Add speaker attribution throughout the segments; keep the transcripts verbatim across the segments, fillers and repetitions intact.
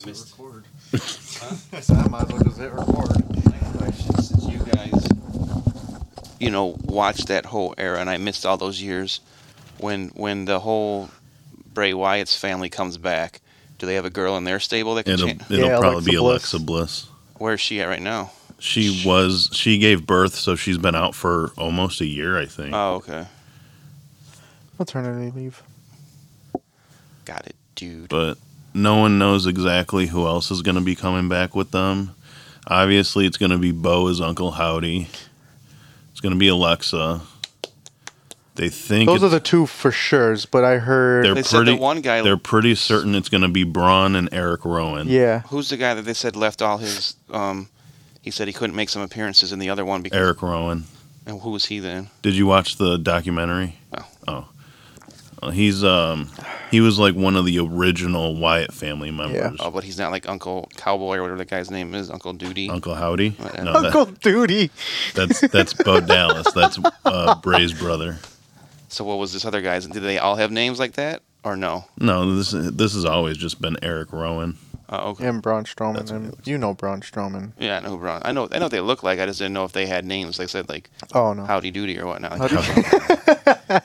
Speaker 1: Missed. Record. Huh? I said I might as well just hit record.
Speaker 2: Since you guys, you know, watched that whole era, and I missed all those years. When when the whole Bray Wyatt's family comes back, do they have a girl in their stable that can
Speaker 3: It'll
Speaker 2: change?
Speaker 3: it'll
Speaker 1: Yeah,
Speaker 3: probably
Speaker 1: Alexa
Speaker 3: be
Speaker 1: Bliss.
Speaker 3: Alexa Bliss.
Speaker 2: Where's she at right now?
Speaker 3: She was she gave birth, so she's been out for almost a year, I think.
Speaker 2: Oh, okay.
Speaker 1: Maternity leave.
Speaker 2: Got it, dude.
Speaker 3: But no one knows exactly who else is going to be coming back with them. Obviously, it's going to be Bo as Uncle Howdy. It's going to be Alexa. They think
Speaker 1: Those are
Speaker 3: it's-
Speaker 1: the two for sure's, but I heard.
Speaker 3: they're
Speaker 2: They said
Speaker 3: pretty.
Speaker 2: the one guy.
Speaker 3: They're pretty certain it's going to be Braun and Eric Rowan.
Speaker 1: Yeah.
Speaker 2: Who's the guy that they said left all his? Um, he said he couldn't make some appearances in the other one because.
Speaker 3: Eric Rowan.
Speaker 2: And who was he then?
Speaker 3: Did you watch the documentary?
Speaker 2: No.
Speaker 3: Oh. Well, he's um he was like one of the original Wyatt family members.
Speaker 2: Oh, but he's not like Uncle Cowboy or whatever the guy's name is. Uncle Duty.
Speaker 3: Uncle Howdy.
Speaker 2: Uh,
Speaker 3: No,
Speaker 1: Uncle
Speaker 3: that,
Speaker 1: Duty.
Speaker 3: that's that's Bo Dallas. That's uh, Bray's brother.
Speaker 2: So what was this other guy's? Did they all have names like that or no?
Speaker 3: No, this this has always just been Eric Rowan.
Speaker 2: Oh, okay.
Speaker 1: And Braun Strowman.
Speaker 3: That's what he
Speaker 1: And
Speaker 3: looks
Speaker 1: you know Braun Strowman.
Speaker 2: Yeah, I know who Braun. I know. I know what they look like. I just didn't know if they had names. They said like
Speaker 1: Oh no.
Speaker 2: Howdy Doody or whatnot. Like,
Speaker 1: Howdy-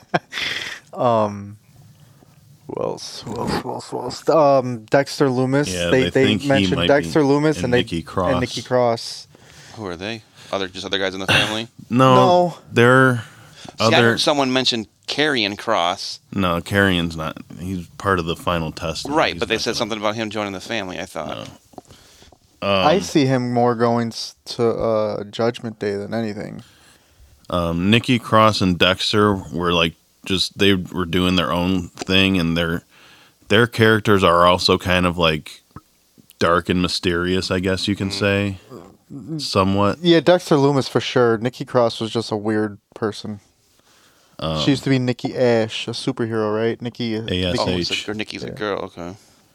Speaker 1: um. Who else? Who else? Who else? Who else? Um, Dexter Loomis.
Speaker 3: Yeah,
Speaker 1: they
Speaker 3: they
Speaker 1: they,
Speaker 3: think he
Speaker 1: mentioned
Speaker 3: might
Speaker 1: Dexter
Speaker 3: be-
Speaker 1: Loomis
Speaker 3: and
Speaker 1: and, they
Speaker 3: Nikki Cross.
Speaker 1: and Nikki Cross.
Speaker 2: who are they? Other just other guys in the family.
Speaker 3: No,
Speaker 1: No.
Speaker 3: they're
Speaker 2: See, I
Speaker 3: other.
Speaker 2: heard someone mentioned Karrion Cross.
Speaker 3: No, Carrion's not. He's part of the final test.
Speaker 2: Right,
Speaker 3: He's
Speaker 2: but they
Speaker 3: not
Speaker 2: said
Speaker 3: gonna-
Speaker 2: something about him joining the family. I thought.
Speaker 3: No.
Speaker 1: I
Speaker 3: Um,
Speaker 1: see him more going s- to uh, Judgment Day than anything.
Speaker 3: um, Nikki Cross and Dexter were like just they were doing their own thing, and their their characters are also kind of like dark and mysterious, I guess you can say, somewhat.
Speaker 1: Yeah, Dexter Loomis for sure. Nikki Cross was just a weird person.
Speaker 3: Um,
Speaker 1: She used to be Nikki Ash, a superhero, right? Nikki.
Speaker 3: A S
Speaker 2: Oh,
Speaker 3: H.
Speaker 2: it's a, or Nikki's a
Speaker 1: Yeah.
Speaker 2: girl. Okay.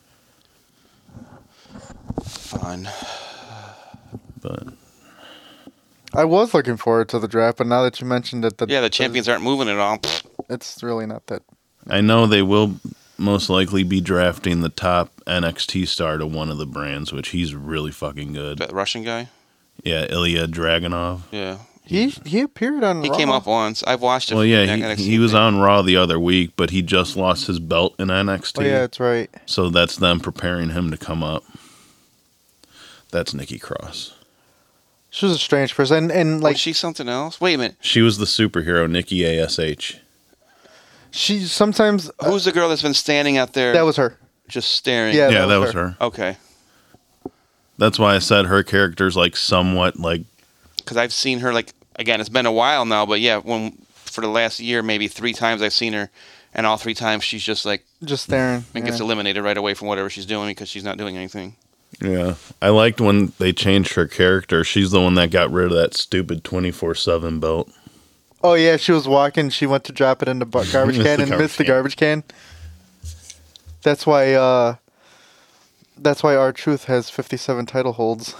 Speaker 2: Fun.
Speaker 3: but
Speaker 1: I was looking forward to the draft, but now that you mentioned it, the,
Speaker 2: Yeah, the champions aren't moving at all.
Speaker 1: it's really not that.
Speaker 3: I know they will most likely be drafting the top N X T star to one of the brands, which he's really fucking good.
Speaker 2: That Russian guy.
Speaker 3: Yeah, Ilya Dragunov.
Speaker 2: Yeah.
Speaker 1: He he appeared on.
Speaker 2: He
Speaker 1: Raw.
Speaker 2: came up once. I've watched it.
Speaker 3: Well, yeah, he, he was on Raw the other week, but he just lost his belt in N X T.
Speaker 1: Oh yeah, that's right.
Speaker 3: So that's them preparing him to come up. That's Nikki Cross.
Speaker 1: She was a strange person, and, and
Speaker 2: Like
Speaker 1: like
Speaker 2: she something else. Wait a minute.
Speaker 3: She was the superhero, Nikki A S H.
Speaker 1: she sometimes uh,
Speaker 2: Who's the girl that's been standing out there
Speaker 1: that was her.
Speaker 2: just staring?
Speaker 1: Yeah.
Speaker 3: Yeah,
Speaker 1: that
Speaker 3: that
Speaker 1: was
Speaker 3: was her.
Speaker 2: Okay.
Speaker 3: That's why I said her character's like somewhat like
Speaker 2: Because I've seen her like again. It's been a while now, but yeah, when for the last year, maybe three times I've seen her, and all three times she's just like
Speaker 1: Just staring.
Speaker 2: and gets
Speaker 1: yeah.
Speaker 2: eliminated right away from whatever she's doing because she's not doing anything.
Speaker 3: yeah. I liked when they changed her character. She's the one that got rid of that stupid twenty-four seven belt.
Speaker 1: Oh yeah, she was walking. She went to drop it in the bu- garbage
Speaker 3: Missed
Speaker 1: can
Speaker 3: the
Speaker 1: and
Speaker 3: garbage
Speaker 1: missed the
Speaker 3: can.
Speaker 1: garbage can. That's why. uh That's why our truth has fifty-seven title holds.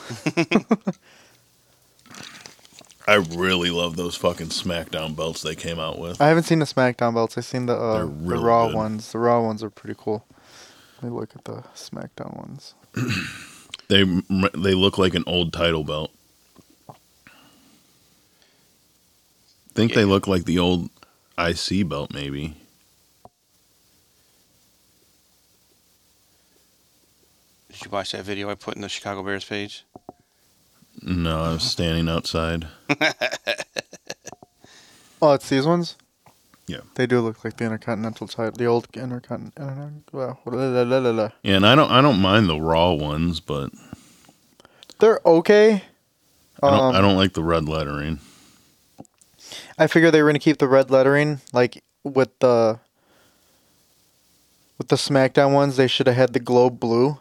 Speaker 3: I really love those fucking SmackDown belts they came out with.
Speaker 1: I haven't seen the SmackDown belts. I've seen the uh,
Speaker 3: They're
Speaker 1: the
Speaker 3: really
Speaker 1: Raw
Speaker 3: good.
Speaker 1: ones. The Raw ones are pretty cool. Let me look at the SmackDown ones.
Speaker 3: They they look like an old title belt. Think they
Speaker 2: Yeah.
Speaker 3: look like the old I C belt, maybe.
Speaker 2: Did you watch that video I put in the Chicago Bears page?
Speaker 3: No, I was standing outside.
Speaker 1: Oh, it's these ones.
Speaker 3: Yeah.
Speaker 1: They do look like the Intercontinental title, the old Intercontinental. Well, la, la, la, la, la.
Speaker 3: Yeah, and I don't I don't mind the Raw ones, but
Speaker 1: They're okay.
Speaker 3: I don't
Speaker 1: Um,
Speaker 3: I don't like the red lettering.
Speaker 1: I figure they were gonna keep the red lettering, like with the with the SmackDown ones. They should have had the globe blue.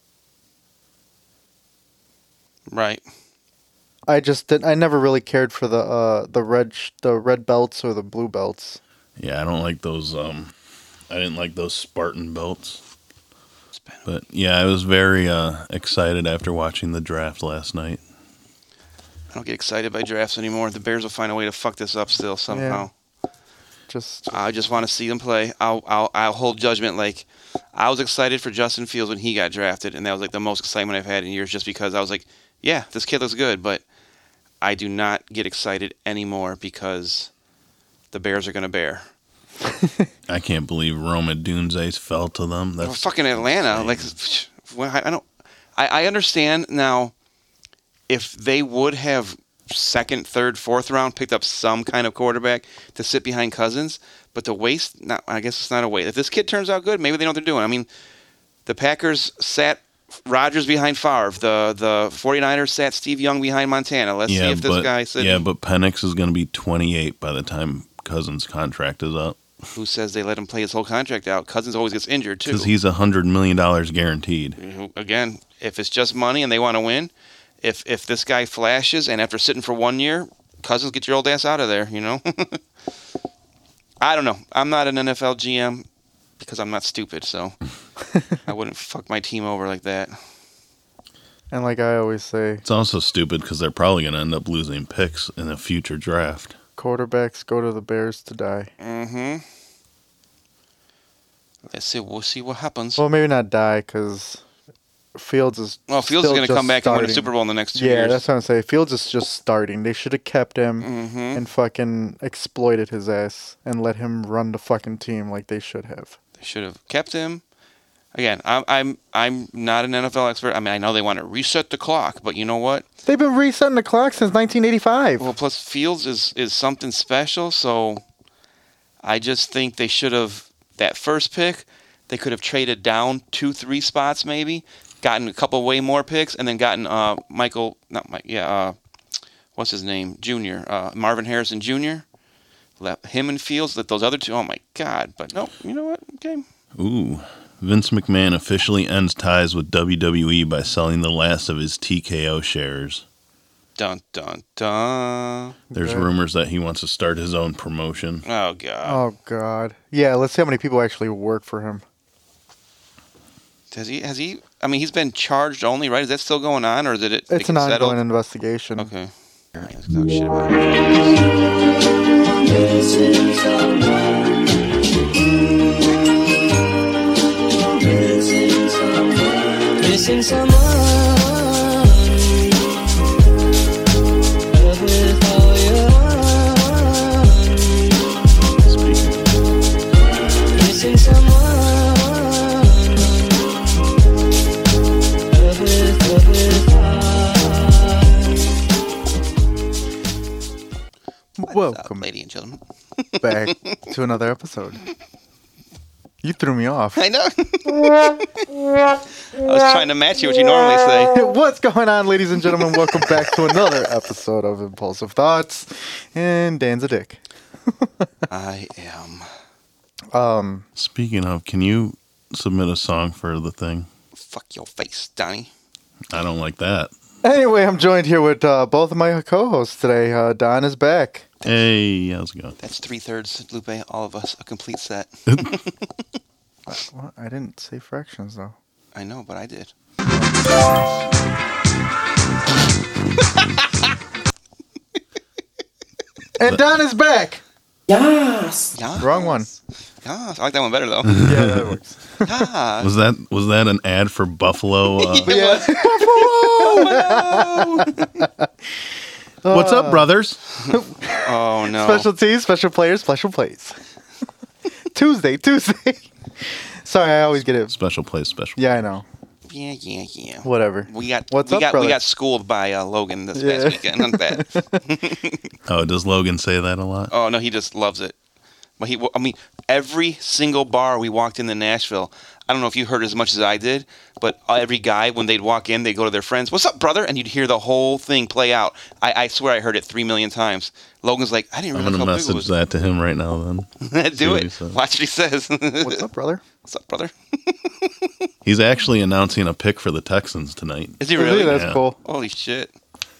Speaker 2: Right.
Speaker 1: I just did. I never really cared for the uh the red sh- the red belts or the blue belts.
Speaker 3: Yeah, I don't like those um I didn't like those Spartan belts.
Speaker 2: It's been-
Speaker 3: But yeah, I was very uh excited after watching the draft last night.
Speaker 2: I don't get excited by drafts anymore. The Bears will find a way to fuck this up still somehow.
Speaker 1: Just
Speaker 2: I just want to see them play. I'll I'll I'll hold judgment like I was excited for Justin Fields when he got drafted, and that was like the most excitement I've had in years just because I was like, yeah, this kid looks good, but I do not get excited anymore because the Bears are going to bear.
Speaker 3: I can't believe Roma Dunze fell to them. That's
Speaker 2: well, fucking Atlanta.
Speaker 3: insane.
Speaker 2: Like, I don't. I, I understand now if they would have second, third, fourth round picked up some kind of quarterback to sit behind Cousins, but the waste, not, I guess it's not a waste. If this kid turns out good, maybe they know what they're doing. I mean, the Packers sat Rodgers behind Favre. The the 49ers sat Steve Young behind Montana. Let's
Speaker 3: yeah,
Speaker 2: see if this
Speaker 3: but,
Speaker 2: guy sits.
Speaker 3: Yeah, but Penix is going to be twenty-eight by the time Cousins' contract is up.
Speaker 2: Who says they let him play his whole contract out? Cousins always gets injured, too.
Speaker 3: Because he's one hundred million dollars guaranteed.
Speaker 2: Again, if it's just money and they want to win, if if this guy flashes and after sitting for one year, Cousins, get your old ass out of there, you know? I don't know. I'm not an N F L G M because I'm not stupid, so I wouldn't fuck my team over like that.
Speaker 1: And like I always say,
Speaker 3: It's also stupid because they're probably going to end up losing picks in a future draft.
Speaker 1: quarterbacks go to the Bears to die.
Speaker 2: Mm-hmm. Let's see. We'll see what happens.
Speaker 1: Well, maybe not die because Fields is.
Speaker 2: Well, Fields is
Speaker 1: still
Speaker 2: going to
Speaker 1: just
Speaker 2: come back and win a
Speaker 1: starting.
Speaker 2: Super Bowl in the next two
Speaker 1: Yeah,
Speaker 2: years.
Speaker 1: that's what I'm saying. Fields is just starting. They should have kept him
Speaker 2: Mm-hmm.
Speaker 1: and fucking exploited his ass and let him run the fucking team like they should have.
Speaker 2: They should have kept him. Again, I'm I'm I'm not an N F L expert. I mean, I know they want to reset the clock, but you know what?
Speaker 1: They've been resetting the clock since nineteen eighty-five.
Speaker 2: Well, plus Fields is, is something special, so I just think they should have, that first pick, they could have traded down two, three spots maybe, gotten a couple way more picks, and then gotten uh, Michael, not Mike, yeah, uh, what's his name, Junior, uh, Marvin Harrison Junior Let him and Fields, let those other two, oh my God, but no, you know what, okay.
Speaker 3: Ooh. Vince McMahon officially ends ties with W W E by selling the last of his T K O shares.
Speaker 2: Dun, dun, dun.
Speaker 3: There's
Speaker 1: Okay.
Speaker 3: rumors that he wants to start his own promotion.
Speaker 2: Oh, God.
Speaker 1: Oh, God. Yeah, let's see how many people actually work for him.
Speaker 2: Has he, has he, I mean, he's been charged only, right? Is that still going on, or did it
Speaker 1: It's
Speaker 2: they
Speaker 1: an
Speaker 2: settled?
Speaker 1: ongoing investigation.
Speaker 2: Okay. All right, let's talk shit about it.
Speaker 4: Missing someone with all your heart. Missing someone with, with heart.
Speaker 2: What's
Speaker 1: Welcome
Speaker 2: up, ladies and gentlemen.
Speaker 1: back to another episode. You threw me off.
Speaker 2: I know. I was trying to match you what you normally say.
Speaker 1: What's going on, ladies and gentlemen? Welcome back to another episode of Impulsive Thoughts. And Dan's a dick.
Speaker 2: I am.
Speaker 1: Um,
Speaker 3: Speaking of, can you submit a song for the thing?
Speaker 2: Fuck your face, Donnie.
Speaker 3: I don't like that.
Speaker 1: anyway, I'm joined here with uh, both of my co-hosts today. Uh, Don is back.
Speaker 3: Hey, how's it going?
Speaker 2: That's two thirds, Lupe. All of us, a complete set.
Speaker 1: What? I didn't say fractions, though.
Speaker 2: I know, but I did.
Speaker 1: And Don is back.
Speaker 4: Yes.
Speaker 2: Yes.
Speaker 1: Wrong one.
Speaker 2: Yes. I like that one better though.
Speaker 1: Yeah, that works.
Speaker 2: Yes.
Speaker 3: Was that was that an ad for Buffalo? Uh,
Speaker 1: Yeah.
Speaker 3: What's up, brothers?
Speaker 2: Oh no.
Speaker 1: Special teams, special players, special plays. Tuesday, Tuesday. Sorry, I always get it.
Speaker 3: Special place, special.
Speaker 1: Yeah, I know.
Speaker 2: Yeah, yeah, yeah.
Speaker 1: Whatever.
Speaker 2: We got
Speaker 1: What's
Speaker 2: we
Speaker 1: up,
Speaker 2: got
Speaker 1: brother?
Speaker 2: we got schooled by uh, Logan this
Speaker 1: Yeah.
Speaker 2: past weekend. Not bad.
Speaker 3: Oh, does Logan say that a lot?
Speaker 2: Oh no, he just loves it. But he, I mean, every single bar we walked into Nashville, I don't know if you heard as much as I did, but every guy when they'd walk in, they'd go to their friends, "What's up, brother?" And you'd hear the whole thing play out. I, I swear I heard it three million times. Logan's like, "I didn't
Speaker 3: I'm
Speaker 2: realize
Speaker 3: gonna
Speaker 2: how big it
Speaker 3: message
Speaker 2: was."
Speaker 3: that to him right now. Then See
Speaker 2: Do
Speaker 3: what he
Speaker 2: it.
Speaker 3: says.
Speaker 2: Watch what he says.
Speaker 1: What's up, brother?
Speaker 2: What's up, brother?
Speaker 3: he's actually announcing a pick for the Texans tonight.
Speaker 2: Is he
Speaker 1: Really?
Speaker 2: really?
Speaker 1: That's
Speaker 3: Yeah.
Speaker 1: cool.
Speaker 2: Holy shit!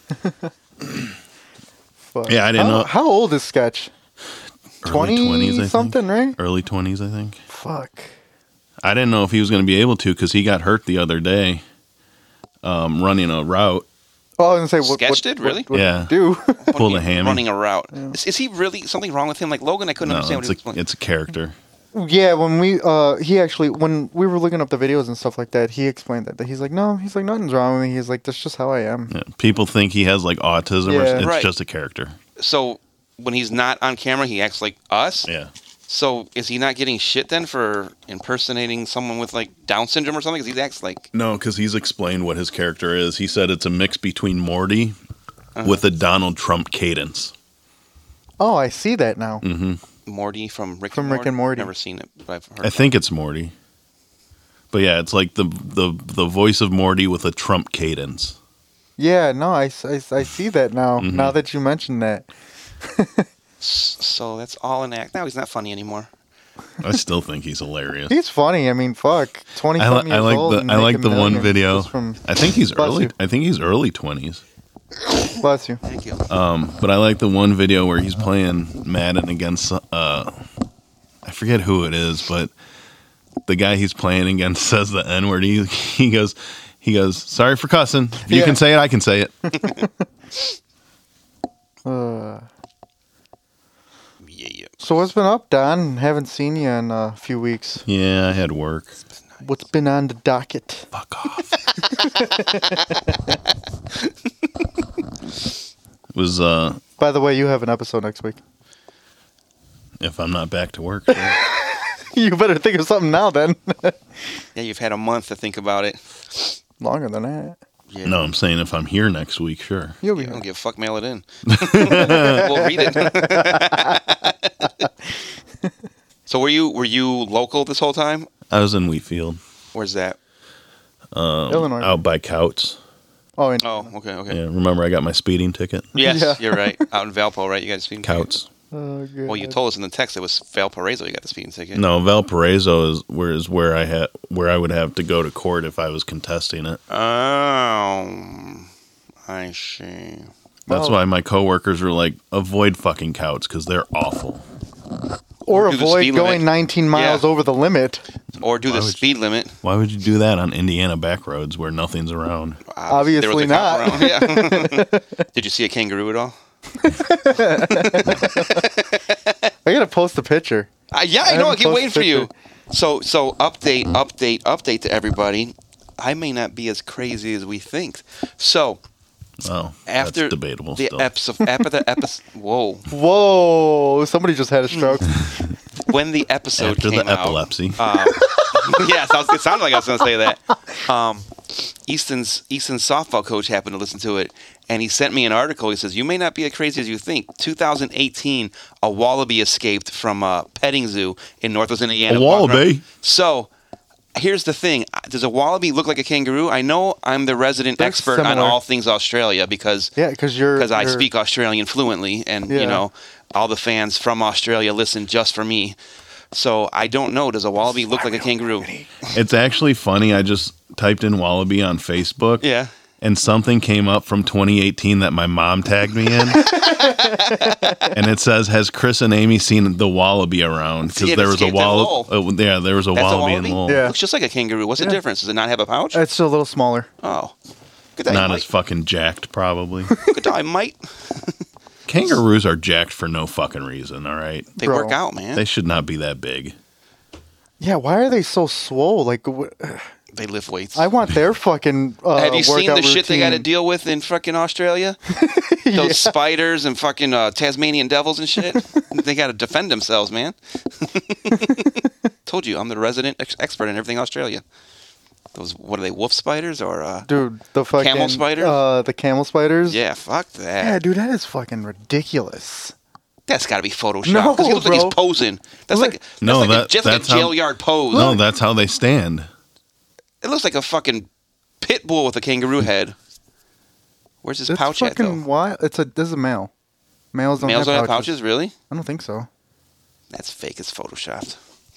Speaker 1: Fuck.
Speaker 3: Yeah, I didn't
Speaker 1: how,
Speaker 3: know-
Speaker 1: How old is Sketch?
Speaker 3: Early twenties, I think.
Speaker 1: something, right?
Speaker 3: Early twenties, I think.
Speaker 1: Fuck.
Speaker 3: I didn't know if he was going to be able to because he got hurt the other day, um, running a route.
Speaker 1: Oh, I was gonna say what?
Speaker 2: Sketch
Speaker 1: what,
Speaker 2: did?
Speaker 1: what-
Speaker 2: Really?
Speaker 1: what
Speaker 3: Yeah.
Speaker 1: Do
Speaker 3: Pulled a hammy.
Speaker 2: Running a route. Is, is he really something wrong with him? Like Logan, I couldn't
Speaker 3: No,
Speaker 2: understand
Speaker 3: it's
Speaker 2: what he was
Speaker 3: a,
Speaker 2: playing.
Speaker 3: it's a character.
Speaker 1: Yeah, when we uh he actually when we were looking up the videos and stuff like that, he explained that, that he's like, no, he's like, nothing's wrong with me. He's like, that's just how I am.
Speaker 3: Yeah. People think he has like autism, or
Speaker 1: Yeah.
Speaker 3: it's
Speaker 2: Right.
Speaker 3: just a character.
Speaker 2: So when he's not on camera, he acts like us.
Speaker 3: Yeah.
Speaker 2: So is he not getting shit then for impersonating someone with like Down syndrome or something? Because he acts like
Speaker 3: No, because he's explained what his character is. He said it's a mix between Morty
Speaker 2: Uh-huh.
Speaker 3: with a Donald Trump cadence.
Speaker 1: Oh, I see that now.
Speaker 3: hmm
Speaker 2: Morty from Rick
Speaker 1: From
Speaker 2: and
Speaker 1: Rick
Speaker 2: Morty.
Speaker 1: and Morty.
Speaker 2: Never seen it, but I've heard.
Speaker 3: I think it's Morty. But yeah, it's like the the the voice of Morty with a Trump cadence.
Speaker 1: Yeah, no, I, s- I s- I see that now.
Speaker 3: Mhm.
Speaker 1: Now that you mentioned that.
Speaker 2: S- So that's all an act. Now he's not funny anymore.
Speaker 3: I still think he's hilarious.
Speaker 1: He's funny. I mean, fuck, twenty
Speaker 3: I,
Speaker 1: something
Speaker 3: li- I
Speaker 1: years
Speaker 3: like
Speaker 1: old
Speaker 3: the
Speaker 1: and
Speaker 3: I like
Speaker 1: making
Speaker 3: the one
Speaker 1: millions
Speaker 3: video.
Speaker 1: just From,
Speaker 3: I think he's
Speaker 1: Bless
Speaker 3: early.
Speaker 1: you.
Speaker 3: I think he's early twenties.
Speaker 1: bless you.
Speaker 2: Thank you.
Speaker 3: Um, but I like the one video where he's playing Madden against uh, I forget who it is, but the guy he's playing against says the N word. He he goes he goes sorry for cussing. If you
Speaker 1: Yeah.
Speaker 3: can say it, I can say it.
Speaker 1: Uh,
Speaker 2: Yeah, yeah.
Speaker 1: so what's been up, Don? Haven't seen you in a few weeks.
Speaker 3: Yeah, I had work.
Speaker 1: What's been on the docket?
Speaker 3: Fuck off. Was uh
Speaker 1: By the way, you have an episode next week.
Speaker 3: if I'm not back to work. sure.
Speaker 1: You better think of something now, then.
Speaker 2: Yeah, you've had a month to think about it.
Speaker 1: Longer than that.
Speaker 2: Yeah.
Speaker 3: No, I'm saying if I'm here next week, sure.
Speaker 1: You'll be
Speaker 2: Yeah, I
Speaker 1: here.
Speaker 2: don't give a fuck. Mail it in. We'll read it. So were you were you local this whole time?
Speaker 3: I was in Wheatfield,
Speaker 2: Where's that?
Speaker 3: um,
Speaker 1: Illinois.
Speaker 3: out by Couts.
Speaker 1: Oh, and
Speaker 2: Oh, okay, okay.
Speaker 3: Yeah, remember I got my speeding ticket?
Speaker 2: Yes,
Speaker 1: Yeah.
Speaker 2: you're right. Out in Valpo, right? You got a speeding ticket.
Speaker 3: Couts.
Speaker 1: Oh, good.
Speaker 2: Well, you told us in the text it was Valparaiso. You got the speeding ticket.
Speaker 3: No, Valparaiso is where is where I had where I would have to go to court if I was contesting it.
Speaker 2: Oh, I see.
Speaker 3: That's
Speaker 1: Oh.
Speaker 3: why my coworkers were like, avoid fucking Couts because they're awful.
Speaker 1: or
Speaker 2: do the
Speaker 1: avoid
Speaker 2: speed
Speaker 1: going
Speaker 2: limit.
Speaker 1: nineteen miles
Speaker 2: Yeah.
Speaker 1: over the limit.
Speaker 2: Or do
Speaker 3: Why
Speaker 2: the
Speaker 3: would
Speaker 2: speed limit.
Speaker 3: Why would you do that on Indiana back roads where nothing's around?
Speaker 2: Obviously, there was
Speaker 1: Obviously
Speaker 2: a cop
Speaker 1: not.
Speaker 2: around. Yeah. Did you see a kangaroo at all?
Speaker 1: I gotta post a picture.
Speaker 2: Uh, yeah, I,
Speaker 1: I
Speaker 2: know. I
Speaker 1: haven't
Speaker 2: keep waiting
Speaker 1: posted
Speaker 2: for you.
Speaker 1: picture.
Speaker 2: So, so update, update, update to everybody. I may not be as crazy as we think. So
Speaker 3: Oh,
Speaker 2: after
Speaker 3: that's debatable
Speaker 2: the
Speaker 3: still.
Speaker 2: episode, after the episode, whoa,
Speaker 1: Whoa! Somebody just had a stroke.
Speaker 2: when the episode
Speaker 3: After
Speaker 2: came
Speaker 3: the
Speaker 2: out,
Speaker 3: epilepsy.
Speaker 2: Um, yes, I was, it sounded like I was going to say that. Um, Easton's Easton's softball coach happened to listen to it, and he sent me an article. He says, "You may not be as crazy as you think. two thousand eighteen, a wallaby escaped from a petting zoo in Northwest Indiana."
Speaker 3: A wallaby?
Speaker 2: So, here's the thing: does a wallaby look like a kangaroo? I know I'm the resident
Speaker 1: They're
Speaker 2: expert on
Speaker 1: similar.
Speaker 2: all things Australia because
Speaker 1: Yeah, because you're
Speaker 2: because I
Speaker 1: you're-
Speaker 2: speak Australian fluently, and
Speaker 1: Yeah.
Speaker 2: you know, all the fans from Australia listen just for me. So I don't know. Does a wallaby look like a kangaroo?
Speaker 3: It's actually funny. I just typed in wallaby on Facebook.
Speaker 2: Yeah.
Speaker 3: And something came up from twenty eighteen that my mom tagged me in. And it says, has Chris and Amy seen the wallaby around? Because
Speaker 2: Yeah,
Speaker 3: there
Speaker 2: it
Speaker 3: was a
Speaker 2: escaped at
Speaker 3: wallaby.
Speaker 2: Lowell.
Speaker 3: Uh, yeah, there was a
Speaker 2: That's a
Speaker 3: wallaby,
Speaker 2: wallaby?
Speaker 3: in Lowell.
Speaker 1: Yeah.
Speaker 2: Looks just like a kangaroo. What's the
Speaker 1: Yeah.
Speaker 2: difference? Does it not have a pouch?
Speaker 1: It's a little smaller.
Speaker 2: Oh. Good day,
Speaker 3: Not
Speaker 2: Mike.
Speaker 3: as fucking jacked, probably.
Speaker 2: Good day, mate.
Speaker 3: Kangaroos are jacked for no fucking reason, all right?
Speaker 2: They
Speaker 1: Bro.
Speaker 2: work out, man.
Speaker 3: They
Speaker 2: They,
Speaker 3: should not be that big.
Speaker 1: Yeah, why are they so swole? Like, wh-
Speaker 2: lift weights.
Speaker 1: I want their fucking. Uh,
Speaker 2: Have you seen the
Speaker 1: workout
Speaker 2: shit they got to
Speaker 1: routine.
Speaker 2: deal with in fucking Australia? Those spiders and fucking uh, Tasmanian devils and shit. They got to defend themselves, man. Told you, I'm the resident ex- expert in everything Australia. Those, what are they, wolf spiders or? Uh,
Speaker 1: Dude, the fucking
Speaker 2: Camel spiders?
Speaker 1: Uh, the camel spiders.
Speaker 2: yeah, fuck that.
Speaker 1: Yeah, dude, that is fucking ridiculous.
Speaker 2: That's got to be photoshopped.
Speaker 1: No,
Speaker 2: Because he looks like
Speaker 1: bro.
Speaker 2: he's posing. That's
Speaker 1: Look-
Speaker 2: like that's
Speaker 3: No,
Speaker 2: like a,
Speaker 3: that-
Speaker 2: just like a
Speaker 3: that's how-
Speaker 2: jail yard pose.
Speaker 3: No, that's how they stand.
Speaker 2: It looks like a fucking pit bull with a kangaroo head. Where's his
Speaker 1: It's
Speaker 2: pouch at though?
Speaker 1: fucking wild. It's a this is a male. Males don't
Speaker 2: Males
Speaker 1: have
Speaker 2: don't have
Speaker 1: pouches.
Speaker 2: pouches, really?
Speaker 1: I don't think so.
Speaker 2: That's fake as photoshopped.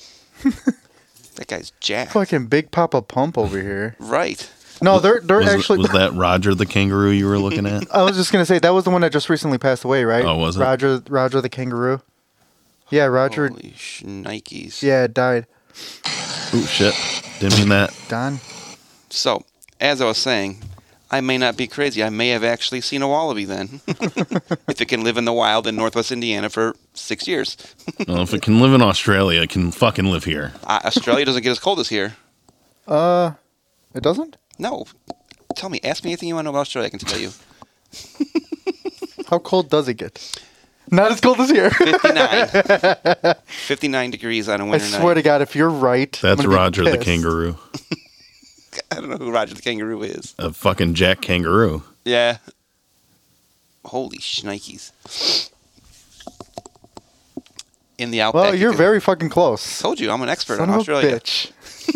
Speaker 2: That guy's jacked.
Speaker 1: Fucking Big Papa Pump over here.
Speaker 2: Right.
Speaker 1: No, they're they're
Speaker 3: Was,
Speaker 1: actually.
Speaker 3: was that Roger the kangaroo you were looking at?
Speaker 1: I was just gonna say that was the one that just recently passed away, right?
Speaker 3: Oh, was it?
Speaker 1: Roger Roger the kangaroo. Yeah, Roger.
Speaker 2: Holy shnikes.
Speaker 1: Yeah, it died.
Speaker 3: Ooh, shit. Didn't mean that.
Speaker 1: Don.
Speaker 2: So, as I was saying, I may not be crazy. I may have actually seen a wallaby then. If it can live in the wild in northwest Indiana for six years.
Speaker 3: Well, if it can live in Australia, it can fucking live here.
Speaker 2: Uh, Australia doesn't get as cold as here.
Speaker 1: Uh, it doesn't?
Speaker 2: No. Tell me. Ask me anything you want to know about Australia. I can tell you.
Speaker 1: How cold does it get? Not as cold as here.
Speaker 2: fifty-nine. fifty-nine degrees on a
Speaker 1: I
Speaker 2: winter
Speaker 1: swear
Speaker 2: night.
Speaker 1: to God, if you're right,
Speaker 3: That's
Speaker 1: I'm gonna be
Speaker 3: Roger the
Speaker 1: pissed.
Speaker 3: kangaroo.
Speaker 2: I don't know who Roger the Kangaroo is.
Speaker 3: A fucking Jack Kangaroo.
Speaker 2: Yeah. Holy shnikes. In the outback.
Speaker 1: Well,
Speaker 2: you
Speaker 1: you're
Speaker 2: can-
Speaker 1: very fucking close.
Speaker 2: Told you, I'm an expert
Speaker 1: Son
Speaker 2: on
Speaker 1: of
Speaker 2: Australia.
Speaker 1: a bitch.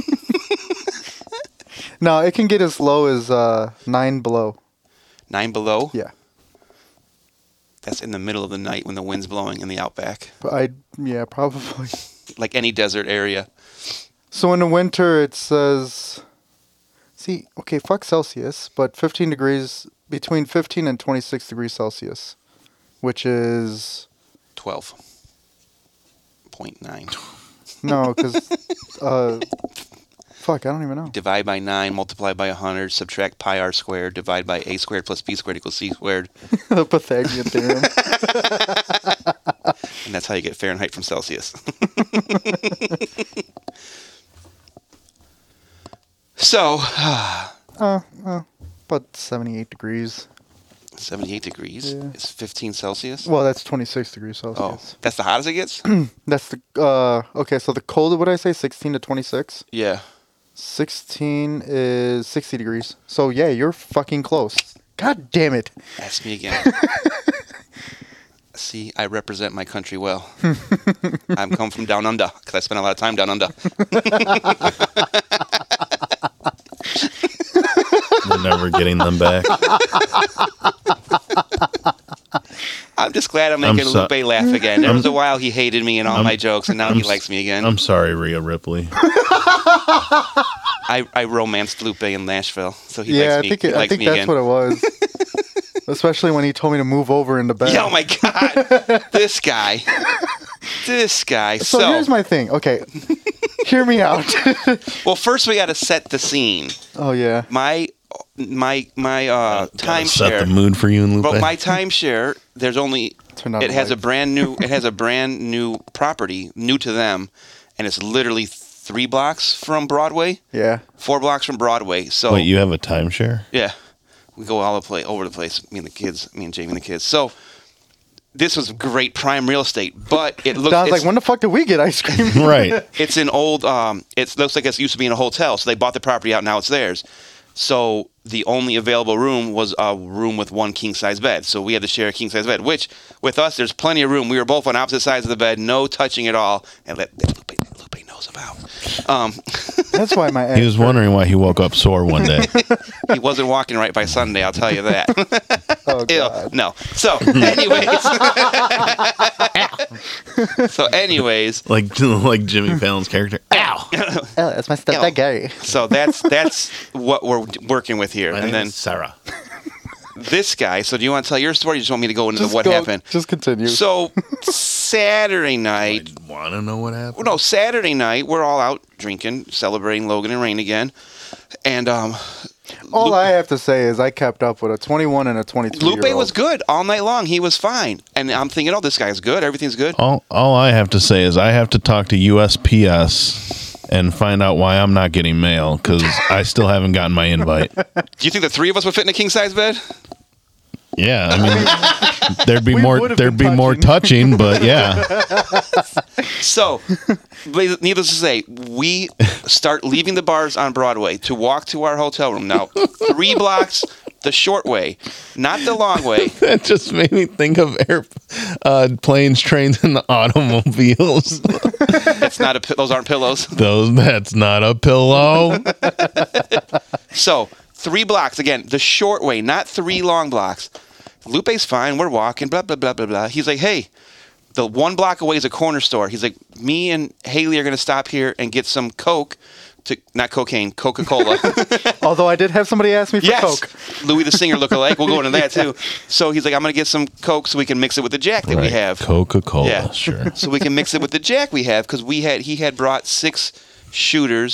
Speaker 1: No, it can get as low as uh, nine below.
Speaker 2: Nine below?
Speaker 1: Yeah.
Speaker 2: That's in the middle of the night when the wind's blowing in the outback.
Speaker 1: But I yeah, probably.
Speaker 2: Like any desert area.
Speaker 1: So in the winter it says, see, okay, fuck Celsius, but fifteen degrees, between fifteen and twenty-six degrees Celsius, which is,
Speaker 2: twelve point nine.
Speaker 1: no, because, uh, fuck, I don't even know.
Speaker 2: Divide by nine, multiply by one hundred, subtract pi r squared, divide by a squared plus b squared equals c squared.
Speaker 1: The Pythagorean theorem.
Speaker 2: And that's how you get Fahrenheit from Celsius. So,
Speaker 1: Uh, uh, about seventy-eight degrees.
Speaker 2: seventy-eight degrees
Speaker 1: Yeah.
Speaker 2: is fifteen Celsius.
Speaker 1: Well, that's twenty-six degrees
Speaker 2: Oh,
Speaker 1: Celsius.
Speaker 2: that's the hottest it gets?
Speaker 1: That's the, uh, okay, so the cold, what did I say, sixteen to twenty-six?
Speaker 2: Yeah.
Speaker 1: sixteen is sixty degrees. So yeah, you're fucking close. God damn it.
Speaker 2: Ask me again. See, I represent my country well. I'm come from down under because I spent a lot of time down under.
Speaker 3: We're never getting them back.
Speaker 2: I'm just glad I'm
Speaker 3: I'm
Speaker 2: making
Speaker 3: so-
Speaker 2: Lupe laugh again. There was a while he hated me and all
Speaker 3: I'm-
Speaker 2: my jokes, and now
Speaker 3: I'm
Speaker 2: he
Speaker 3: s-
Speaker 2: likes me again.
Speaker 3: I'm sorry, Rhea Ripley.
Speaker 2: I, I romanced Lupe in Nashville, so he
Speaker 1: Yeah, I
Speaker 2: likes me,
Speaker 1: think
Speaker 2: he
Speaker 1: it, I
Speaker 2: likes
Speaker 1: think
Speaker 2: me
Speaker 1: that's
Speaker 2: again.
Speaker 1: what it was. Especially when he told me to move over into bed.
Speaker 2: Yeah, oh my God. This guy. This guy.
Speaker 1: so,
Speaker 2: So,
Speaker 1: here's my thing. Okay, hear me out.
Speaker 2: well, first we got to set the scene.
Speaker 1: Oh yeah.
Speaker 2: My my my uh,
Speaker 3: Gotta set the
Speaker 2: timeshare.
Speaker 3: mood for you and Lupe.
Speaker 2: But my timeshare, there's only
Speaker 1: Turn on
Speaker 2: it
Speaker 1: the
Speaker 2: has a
Speaker 1: light.
Speaker 2: brand new it has a brand new property, new to them, and it's literally three blocks from Broadway,
Speaker 1: Yeah.
Speaker 2: four blocks from Broadway. So
Speaker 3: Wait, you have a timeshare?
Speaker 2: yeah, we go all the place over the place. Me and the kids, me and Jamie and the kids. So this was great prime real estate, but it looks
Speaker 1: Don's
Speaker 2: it's,
Speaker 1: like, when the fuck did we get ice cream?
Speaker 3: Right.
Speaker 2: it's an old um it looks like it used to be in a hotel, so they bought the property out, now it's theirs. So the only available room was a room with one king size bed, so we had to share a king size bed, which with us there's plenty of room. We were both on opposite sides of the bed, no touching at all, and that, that Lupe, Lupe knows about. Um
Speaker 1: That's why my
Speaker 3: He was wondering why he woke up sore one day.
Speaker 2: he wasn't walking right by Sunday, I'll tell you that.
Speaker 1: Oh
Speaker 2: Ew,
Speaker 1: god.
Speaker 2: no. So anyways So anyways
Speaker 3: like like Jimmy Fallon's character. Ow!
Speaker 1: Oh, that's my stepdad
Speaker 2: Ew.
Speaker 1: Gary.
Speaker 2: So that's that's what we're working with here.
Speaker 3: My
Speaker 2: and
Speaker 3: name
Speaker 2: then
Speaker 3: is Sarah.
Speaker 2: this guy, so do you want to tell your story or you just want me to go into
Speaker 1: Just
Speaker 2: what
Speaker 1: go-
Speaker 2: happened?
Speaker 1: Just continue.
Speaker 2: So Saturday night,
Speaker 3: I want to know what happened.
Speaker 2: well, no, Saturday night, we're all out drinking, celebrating Logan and Rain again. And um,
Speaker 1: All I have to say is I kept up with a twenty-one and a twenty-two
Speaker 2: Lupe
Speaker 1: year old.
Speaker 2: was good all night long. He was fine. And I'm thinking, oh, this guy's good. Everything's good.
Speaker 3: All all I have to say is I have to talk to U S P S and find out why I'm not getting mail because I still haven't gotten my invite.
Speaker 2: Do you think the three of us would fit in a king size bed?
Speaker 3: Yeah, I mean, there'd be
Speaker 1: We
Speaker 3: more
Speaker 1: would've
Speaker 3: there'd be
Speaker 1: been
Speaker 3: more touching, but yeah,
Speaker 2: So, needless to say, we start leaving the bars on Broadway to walk to our hotel room. Now, three blocks the short way, not the long way.
Speaker 3: that just made me think of air, uh, planes, trains, and automobiles.
Speaker 2: It's not a. pi- Those aren't pillows.
Speaker 3: Those that's not a pillow.
Speaker 2: So, three blocks again, the short way, not three long blocks. Lupe's fine. We're walking. Blah blah blah blah blah. He's like, hey. The one block away is a corner store. He's like, me and Haley are going to stop here and get some Coke, to not cocaine, Coca-Cola.
Speaker 1: Although I did have somebody ask me for
Speaker 2: Yes,
Speaker 1: Coke.
Speaker 2: Louis the Singer lookalike. We'll go into that too. So he's like, I'm going to get some Coke so we can mix it with the Jack that we
Speaker 3: Right,
Speaker 2: have.
Speaker 3: Coca-Cola,
Speaker 2: Yeah.
Speaker 3: sure.
Speaker 2: So we can mix it with the Jack we have because we had he had brought six shooters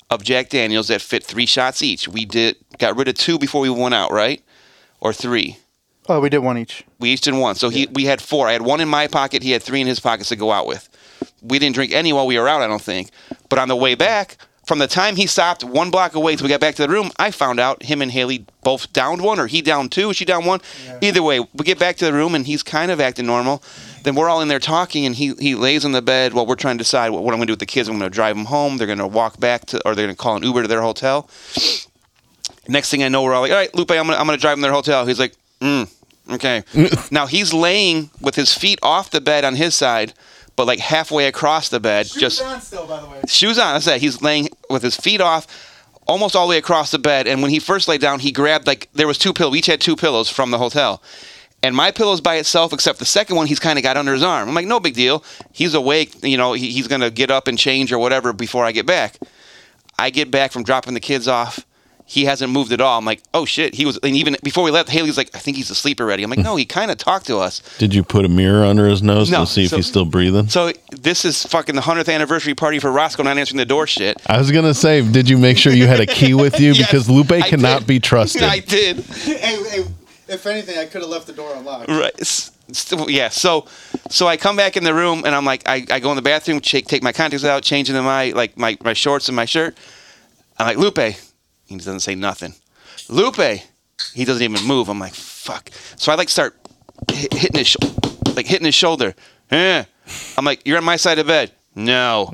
Speaker 2: of Jack Daniels that fit three shots each. We did got rid of two before we went out, right? Or three.
Speaker 1: Oh, we did one each.
Speaker 2: We each did one. So he we had four. I had one in my pocket. He had three in his pockets to go out with. We didn't drink any while we were out, I don't think. But on the way back, from the time he stopped one block away till we got back to the room, I found out him and Haley both downed one, or he downed two, she downed one. Yeah. Either way, we get back to the room and he's kind of acting normal. Then we're all in there talking, and he, he lays on the bed while we're trying to decide what, what I'm going to do with the kids. I'm going to drive them home. They're going to walk back to, or they're going to call an Uber to their hotel. Next thing I know, we're all like, all right, Lupe, I'm going to I'm gonna drive them to their hotel. He's like, mm, okay. Now he's laying with his feet off the bed on his side, but like halfway across the bed.
Speaker 1: Shoes
Speaker 2: just
Speaker 1: on still, by the way.
Speaker 2: Shoes on. I said he's laying with his feet off, almost all the way across the bed. And when he first laid down, he grabbed, like, there was two pillows. We each had two pillows from the hotel. And my pillow's by itself, except the second one he's kind of got under his arm. I'm like, no big deal. He's awake. You know, he, he's going to get up and change or whatever before I get back. I get back from dropping the kids off. He hasn't moved at all. I'm like, oh, shit. He was, and even before we left, Haley's like, I think he's asleep already. I'm like, no, he kind of talked to us.
Speaker 3: Did you put a mirror under his nose
Speaker 2: No,
Speaker 3: to see
Speaker 2: so-
Speaker 3: if he's still breathing?
Speaker 2: So this is fucking the hundredth anniversary party for Roscoe not answering the door shit.
Speaker 3: I was gonna say, did you make sure you had a key with you?
Speaker 2: Yes,
Speaker 3: Because Lupe
Speaker 2: I
Speaker 3: cannot
Speaker 2: did.
Speaker 3: be trusted.
Speaker 2: I did.
Speaker 1: hey, hey, if anything, I could have left the door unlocked.
Speaker 2: Right. S- st- Yeah. So, so I come back in the room and I'm like, I, I go in the bathroom, take, take my contacts out, change into my like my, my shorts and my shirt. I'm like, Lupe. He doesn't say nothing. Lupe. He doesn't even move. I'm like, fuck. So I like start hit, hitting his sho- like hitting his shoulder. Eh. I'm like, you're on my side of the bed. No.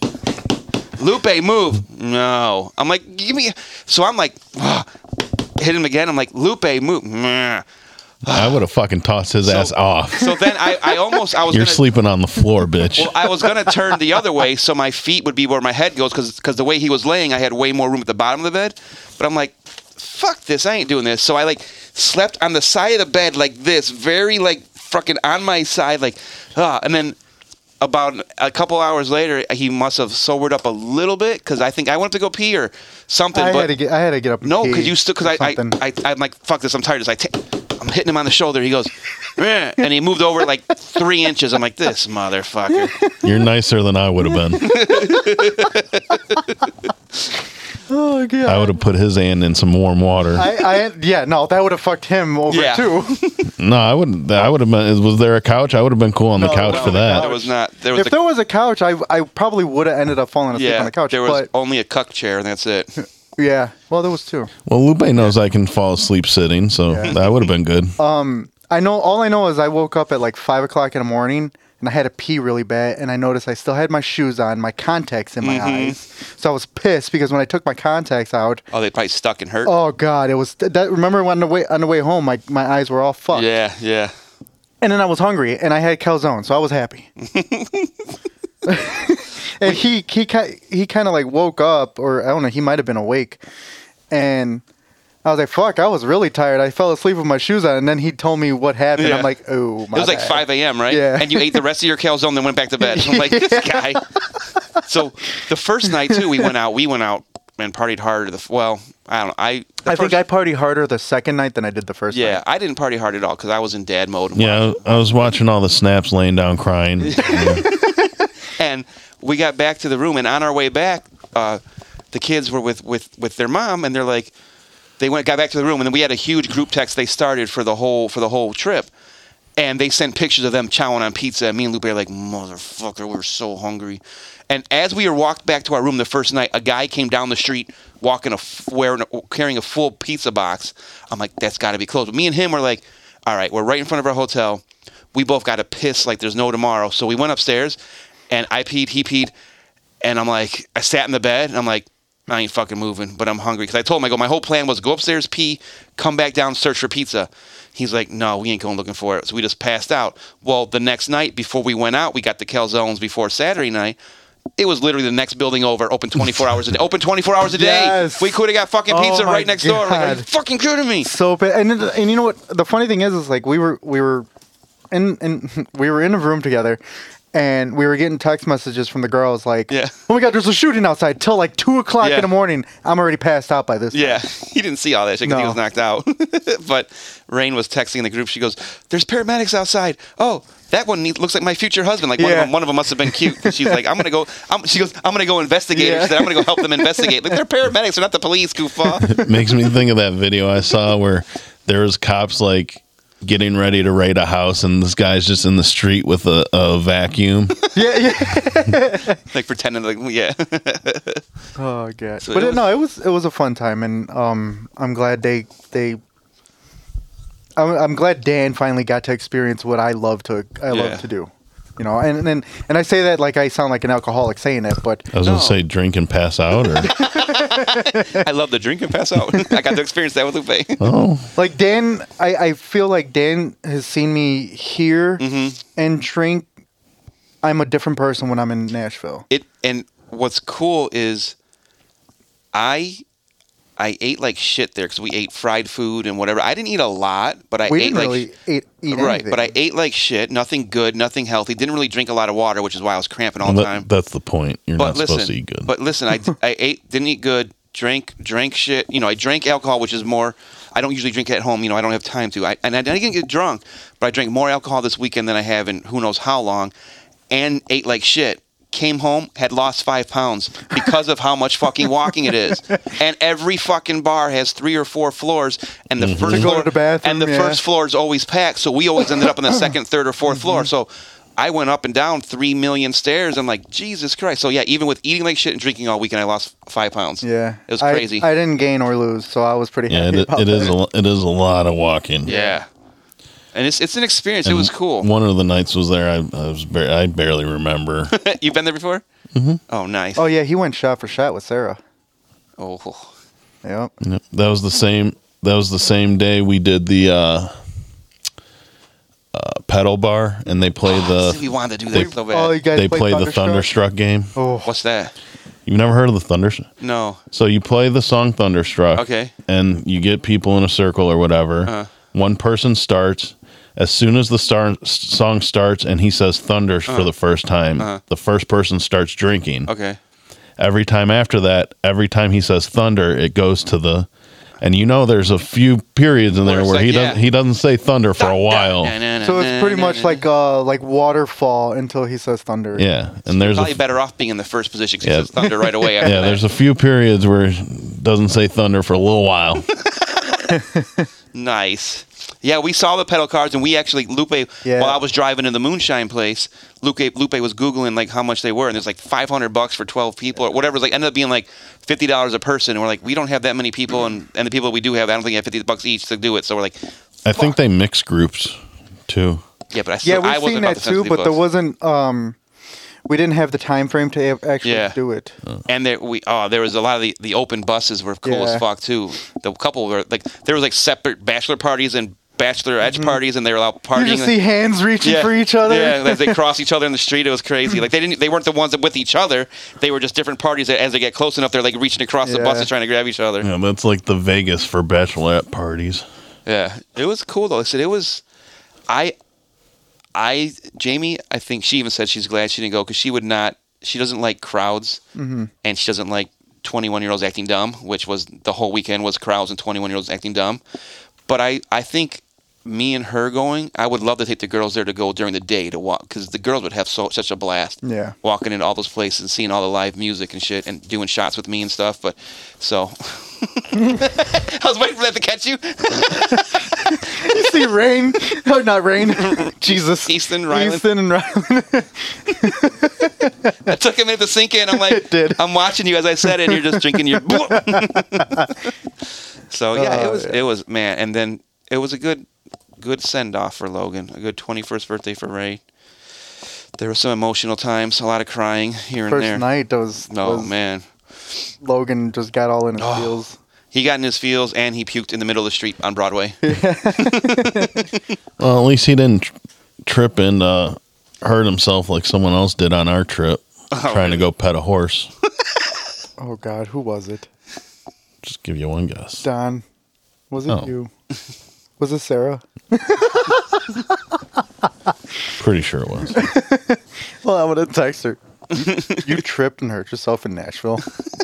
Speaker 2: Lupe, move. No. I'm like, give me. So I'm like, ugh. Hit him again. I'm like, Lupe, move. Meh.
Speaker 3: I would have fucking tossed his
Speaker 2: So-
Speaker 3: ass off.
Speaker 2: So then I, I almost I was
Speaker 3: You're
Speaker 2: gonna,
Speaker 3: sleeping on the floor, bitch.
Speaker 2: Well, I was gonna turn the other way so my feet would be where my head goes because the way he was laying, I had way more room at the bottom of the bed. But I'm like, fuck this, I ain't doing this. So I like slept on the side of the bed like this, very like fucking on my side, like, ah. And then about a couple hours later, he must have sobered up a little bit because I think I went to go pee or something.
Speaker 1: I
Speaker 2: but
Speaker 1: had to get. I had to get up. And
Speaker 2: no,
Speaker 1: pee
Speaker 2: because you still because I, I
Speaker 1: something.
Speaker 2: I I'm like, fuck this, I'm tired. As I ta- I'm hitting him on the shoulder. He goes, "Meh," and he moved over like three inches. I'm like, this motherfucker.
Speaker 3: You're nicer than I would have been.
Speaker 1: Oh god.
Speaker 3: I would have put his hand in some warm water.
Speaker 1: I, I yeah no that would have fucked him over
Speaker 2: Yeah.
Speaker 1: too.
Speaker 3: No, I wouldn't. I would have been. Was there a couch? I would have been cool on the
Speaker 1: No,
Speaker 3: couch
Speaker 1: no,
Speaker 3: for
Speaker 1: the
Speaker 3: that.
Speaker 2: There was not. There was
Speaker 1: If
Speaker 2: a,
Speaker 1: there was a couch, I I probably would have ended up falling asleep
Speaker 2: yeah.
Speaker 1: on the couch.
Speaker 2: There was
Speaker 1: but
Speaker 2: only a cuck chair, and that's it.
Speaker 1: yeah, well there was two.
Speaker 3: Well, Lupe knows I can fall asleep sitting, so
Speaker 1: Yeah.
Speaker 3: that would have been good.
Speaker 1: I know all I know is I woke up at like five o'clock in the morning and I had to pee really bad, and I noticed I still had my shoes on, my contacts in my
Speaker 2: Mm-hmm.
Speaker 1: eyes. So I was pissed because when I took my contacts out,
Speaker 2: Oh, they probably stuck and hurt.
Speaker 1: oh god, it was that. Remember on the way on the way home, my my eyes were all fucked.
Speaker 2: Yeah, yeah.
Speaker 1: And then I was hungry, and I had calzone, so I was happy. And he he ki- he kind of like woke up, or I don't know, he might have been awake, and I was like, "Fuck!" I was really tired. I fell asleep with my shoes on, and then he told me what happened.
Speaker 2: Yeah.
Speaker 1: I'm like, "Oh, my
Speaker 2: It was like
Speaker 1: bad."
Speaker 2: five a.m., right?
Speaker 1: Yeah.
Speaker 2: And you ate the rest of your calzone, then went back to bed. I'm like, this guy. So the first night too, we went out. We went out and partied hard. The well, I don't know. I the
Speaker 1: I think
Speaker 2: first-
Speaker 1: I partied harder the second night than I did the first
Speaker 2: yeah,
Speaker 1: night.
Speaker 2: I didn't party hard at all because I was in dad mode. and
Speaker 3: Yeah, I was watching all the snaps, laying down crying. Yeah.
Speaker 2: And we got back to the room, and on our way back, uh, the kids were with, with, with their mom, and they're like, they went got back to the room, and then we had a huge group text they started for the whole for the whole trip, and they sent pictures of them chowing on pizza. And me and Lupe are like, motherfucker, we were so hungry. And as we were walked back to our room the first night, a guy came down the street walking a f- wearing a, carrying a full pizza box. I'm like, that's got to be closed. But me and him were like, all right, we're right in front of our hotel. We both got to piss like there's no tomorrow. So we went upstairs. And I peed, he peed, and I'm like, I sat in the bed, and I'm like, I ain't fucking moving, but I'm hungry. Because I told him, I go, my whole plan was go upstairs, pee, come back down, search for pizza. He's like, no, we ain't going looking for it. So we just passed out. Well, the next night, before we went out, we got the calzones before Saturday night. It was literally the next building over, open twenty-four hours a day. Open twenty-four hours a day.
Speaker 1: Yes.
Speaker 2: We could have got fucking
Speaker 1: Oh
Speaker 2: pizza
Speaker 1: my
Speaker 2: right next door. Like, are you
Speaker 1: God.
Speaker 2: fucking kidding me?
Speaker 1: So bad. And then- and you know what? The funny thing is, is like we were we were in in we were in a room together, and we were getting text messages from the girls like,
Speaker 2: Yeah.
Speaker 1: "Oh my God, there's a shooting outside!" Till like two o'clock
Speaker 2: Yeah.
Speaker 1: in the morning. I'm already passed out by this.
Speaker 2: Yeah, he didn't see all that shit because he
Speaker 1: No.
Speaker 2: was knocked out. But Rain was texting in the group. She goes, "There's paramedics outside." Oh, that one needs, looks like my future husband. Like one
Speaker 1: Yeah.
Speaker 2: of them, one of them must have been cute. 'Cause she's like, "I'm gonna go." I'm, she goes, "I'm gonna go investigate."
Speaker 1: Yeah.
Speaker 2: She said, "I'm gonna go help them investigate." Like they're paramedics, they're not the police, goofball.
Speaker 3: Makes me think of that video I saw where there was cops like getting ready to raid a house, and this guy's just in the street with a, a vacuum.
Speaker 1: yeah, yeah.
Speaker 2: Like pretending like, yeah.
Speaker 1: Oh God!
Speaker 2: So
Speaker 1: but
Speaker 2: it
Speaker 1: it
Speaker 2: was-
Speaker 1: no, it was it was a fun time, and um, I'm glad they they. I'm, I'm glad Dan finally got to experience what I love to I
Speaker 2: Yeah.
Speaker 1: love to do, you know. And and and I say that like I sound like an alcoholic saying it, but
Speaker 3: I was
Speaker 2: No.
Speaker 3: gonna say drink and pass out, or
Speaker 2: I love to drink and pass out. I got to experience that with Lupe.
Speaker 3: oh,
Speaker 1: like Dan, I, I feel like Dan has seen me here
Speaker 2: Mhm.
Speaker 1: and drink. I'm a different person when I'm in Nashville.
Speaker 2: It and what's cool is, I I ate like shit there because we ate fried food and whatever. I didn't eat a lot, but I
Speaker 1: We
Speaker 2: ate
Speaker 1: didn't
Speaker 2: like
Speaker 1: really eat, eat
Speaker 2: right.
Speaker 1: anything.
Speaker 2: But I ate like shit. Nothing good. Nothing healthy. Didn't really drink a lot of water, which is why I was cramping all the time.
Speaker 3: that, that's the point. You're
Speaker 2: But
Speaker 3: not
Speaker 2: listen,
Speaker 3: supposed to eat good.
Speaker 2: but listen, I, I ate, didn't eat good, drank, drank shit. You know, I drank alcohol, which is more. I don't usually drink at home. You know, I don't have time to. I, and I didn't get drunk, but I drank more alcohol this weekend than I have in who knows how long, and ate like shit. Came home, had lost five pounds because of how much fucking walking it is. And every fucking bar has three or four floors, and the first
Speaker 1: To go
Speaker 2: floor
Speaker 1: to the bathroom,
Speaker 2: and the
Speaker 1: yeah.
Speaker 2: first floor is always packed. So we always ended up on the second, third, or 4th floor.
Speaker 1: Mm-hmm.
Speaker 2: So I went up and down three million stairs. I'm like, Jesus Christ. So yeah, even with eating like shit and drinking all weekend, I lost five pounds.
Speaker 1: yeah,
Speaker 2: It was
Speaker 1: I-
Speaker 2: crazy.
Speaker 1: I, didn't gain or lose, so I was pretty
Speaker 3: yeah,
Speaker 1: happy
Speaker 3: it,
Speaker 1: about
Speaker 3: it is
Speaker 1: that.
Speaker 3: a, lo- it is a lot of walking.
Speaker 2: Yeah. And it's it's an experience. It
Speaker 3: And
Speaker 2: was cool.
Speaker 3: One of the nights was there. I, I was bar- I barely remember.
Speaker 2: You've been there before? Mm-hmm. Oh, nice.
Speaker 1: Oh yeah, he went shot for shot with Sarah.
Speaker 2: Oh.
Speaker 1: Yep.
Speaker 3: Yep. That was the same. That was the same day we did the uh, uh, pedal bar, and they played
Speaker 2: See, we
Speaker 3: the
Speaker 2: wanted to do
Speaker 3: they-
Speaker 2: that so
Speaker 1: Oh,
Speaker 2: bad.
Speaker 1: you guys
Speaker 3: they
Speaker 1: played
Speaker 3: played the
Speaker 1: Thunderstruck?
Speaker 3: Thunderstruck game.
Speaker 1: Oh,
Speaker 2: What's that?
Speaker 3: You've never heard of the Thunderstruck?
Speaker 2: No.
Speaker 3: So you play the song Thunderstruck.
Speaker 2: Okay.
Speaker 3: And you get people in a circle or whatever.
Speaker 2: Uh-huh.
Speaker 3: One person starts. As soon as the star- s- song starts and he says thunder for the first time,
Speaker 2: Uh-huh.
Speaker 3: the first person starts drinking.
Speaker 2: Okay.
Speaker 3: Every time after that, every time he says thunder, it goes to the. And you know, there's a few periods in
Speaker 2: Where
Speaker 3: there
Speaker 2: it's
Speaker 3: where
Speaker 2: like,
Speaker 3: he
Speaker 2: yeah.
Speaker 3: doesn't he doesn't say thunder for a while.
Speaker 1: so it's pretty much like uh like waterfall until he says thunder.
Speaker 3: Yeah, and there's a
Speaker 2: Probably
Speaker 3: f-
Speaker 2: better off being in the first position because
Speaker 3: Yeah.
Speaker 2: he says thunder right away. After
Speaker 3: yeah,
Speaker 2: that.
Speaker 3: there's a few periods where it doesn't say thunder for a little while.
Speaker 2: Nice. Yeah, we saw the pedal cars, and we actually Lupe.
Speaker 1: Yeah.
Speaker 2: While I was driving to the Moonshine place, Lupe Lupe was googling like how much they were, and there's like five hundred bucks for twelve people or whatever. It was like ended up being like fifty dollars a person, and we're like, we don't have that many people, and, and the people we do have, I don't think have fifty bucks each to do it. So we're like,
Speaker 3: I think they mix groups too.
Speaker 2: yeah, but I still,
Speaker 1: Yeah,
Speaker 2: I
Speaker 1: we've
Speaker 2: wasn't
Speaker 1: seen
Speaker 2: about
Speaker 1: that
Speaker 2: to spend
Speaker 1: too,
Speaker 2: fifty
Speaker 1: but there
Speaker 2: bucks.
Speaker 1: wasn't. Um, we didn't have the time frame to a- actually
Speaker 2: Yeah.
Speaker 1: do it.
Speaker 2: And there we oh there was a lot of the, the open buses were cool
Speaker 1: Yeah.
Speaker 2: as fuck too. The couple were like there was like separate bachelor parties and bachelor edge parties, and they were out
Speaker 1: Mm-hmm. You
Speaker 2: partying.
Speaker 1: just see hands reaching for each other.
Speaker 2: Yeah, as they cross each other in the street, it was crazy. Like they didn't, they weren't the ones that with each other. They were just different parties. That as they get close enough, they're like reaching across the
Speaker 1: Yeah.
Speaker 2: buses trying to grab each other.
Speaker 3: Yeah, that's like the Vegas for bachelorette parties.
Speaker 2: Yeah, it was cool though. I said it was. I, I Jamie, I think she even said she's glad she didn't go because she would not. She doesn't like crowds,
Speaker 1: Mm-hmm.
Speaker 2: and she doesn't like twenty-one year olds acting dumb, which was the whole weekend was crowds and twenty-one year olds acting dumb. But I, I think me and her going, I would love to take the girls there to go during the day to walk because the girls would have so such a blast.
Speaker 1: Yeah.
Speaker 2: Walking into all those places and seeing all the live music and shit and doing shots with me and stuff. But so I was waiting for that to catch you.
Speaker 1: You see Rain? No, not Rain. Jesus.
Speaker 2: Easton, Ryland.
Speaker 1: Easton and Ryland.
Speaker 2: That took a minute to sink in. I'm like,
Speaker 1: It did.
Speaker 2: I'm watching you as I said it, and you're just drinking your. So yeah, it
Speaker 1: Oh,
Speaker 2: was
Speaker 1: yeah.
Speaker 2: it was man, and then it was a good good send off for Logan, a good twenty-first birthday for Ray. There were some emotional times, a lot of crying here and
Speaker 1: First
Speaker 2: there.
Speaker 1: night, that was,
Speaker 2: Oh
Speaker 1: was
Speaker 2: man,
Speaker 1: Logan just got all in his
Speaker 2: Oh.
Speaker 1: feels.
Speaker 2: he got in his feels and he puked in the middle of the street on Broadway.
Speaker 3: Well, at least he didn't tr- trip and uh, hurt himself like someone else did on our trip,
Speaker 2: Oh,
Speaker 3: trying to go pet a horse.
Speaker 1: Oh God, who was it?
Speaker 3: Just give you one guess.
Speaker 1: Don. Was it
Speaker 3: Oh.
Speaker 1: you? Was it Sarah?
Speaker 3: Pretty sure it was.
Speaker 1: Well, I'm gonna text her. You, you tripped and hurt yourself in Nashville.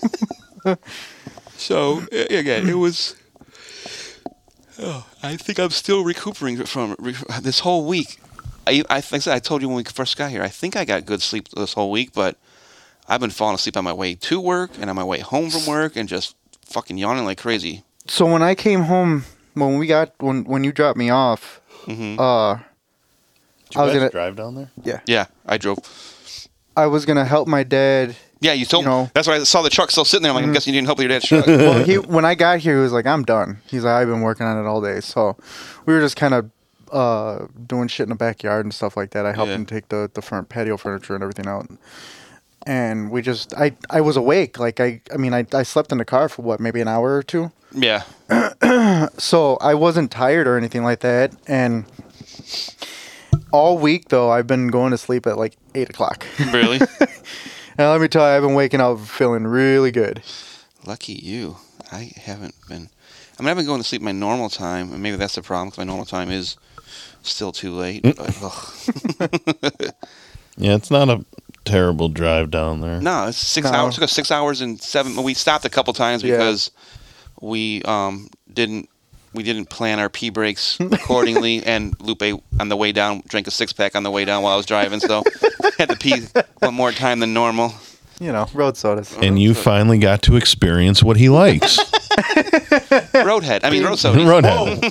Speaker 2: So a- again, it was. Oh, I think I'm still recuperating from re- this whole week. I, I like I said, I told you when we first got here. I think I got good sleep this whole week, but I've been falling asleep on my way to work and on my way home from work, and just fucking yawning like crazy.
Speaker 1: So when I came home, when we got when when you dropped me off,
Speaker 2: hmm
Speaker 1: uh,
Speaker 3: Did you
Speaker 1: I was
Speaker 3: guys
Speaker 1: gonna
Speaker 3: drive down there?
Speaker 2: Yeah, I drove.
Speaker 1: I was gonna help my dad.
Speaker 2: Yeah, you told
Speaker 1: You know-
Speaker 2: me. That's why I saw the truck still sitting there. I'm like, I'm
Speaker 1: Mhm.
Speaker 2: guessing you didn't help with your dad's truck.
Speaker 1: Well, he when I got here, he was like, "I'm done." He's like, "I've been working on it all day." So we were just kind of uh, doing shit in the backyard and stuff like that. I helped
Speaker 2: Yeah.
Speaker 1: him take the the front patio furniture and everything out. And we just, I, I was awake. Like I, I mean, I, I slept in the car for what, maybe an hour or two.
Speaker 2: Yeah.
Speaker 1: So I wasn't tired or anything like that. And all week though, I've been going to sleep at like eight o'clock.
Speaker 2: Really?
Speaker 1: And let me tell you, I've been waking up feeling really good.
Speaker 2: Lucky you. I haven't been. I mean, I've been going to sleep my normal time, and maybe that's the problem because my normal time is still too late. But, ugh.
Speaker 3: Yeah, it's not a terrible drive down there.
Speaker 2: No, it's six
Speaker 1: No.
Speaker 2: hours. It took us six hours and seven. We stopped a couple times
Speaker 1: Yeah.
Speaker 2: because we um, didn't we didn't plan our pee breaks accordingly, and Lupe on the way down drank a six pack on the way down while I was driving, so had to pee one more time than normal.
Speaker 1: You know, road sodas.
Speaker 3: And you finally got to experience what he likes.
Speaker 2: Roadhead. I mean, road soda.
Speaker 3: Roadhead.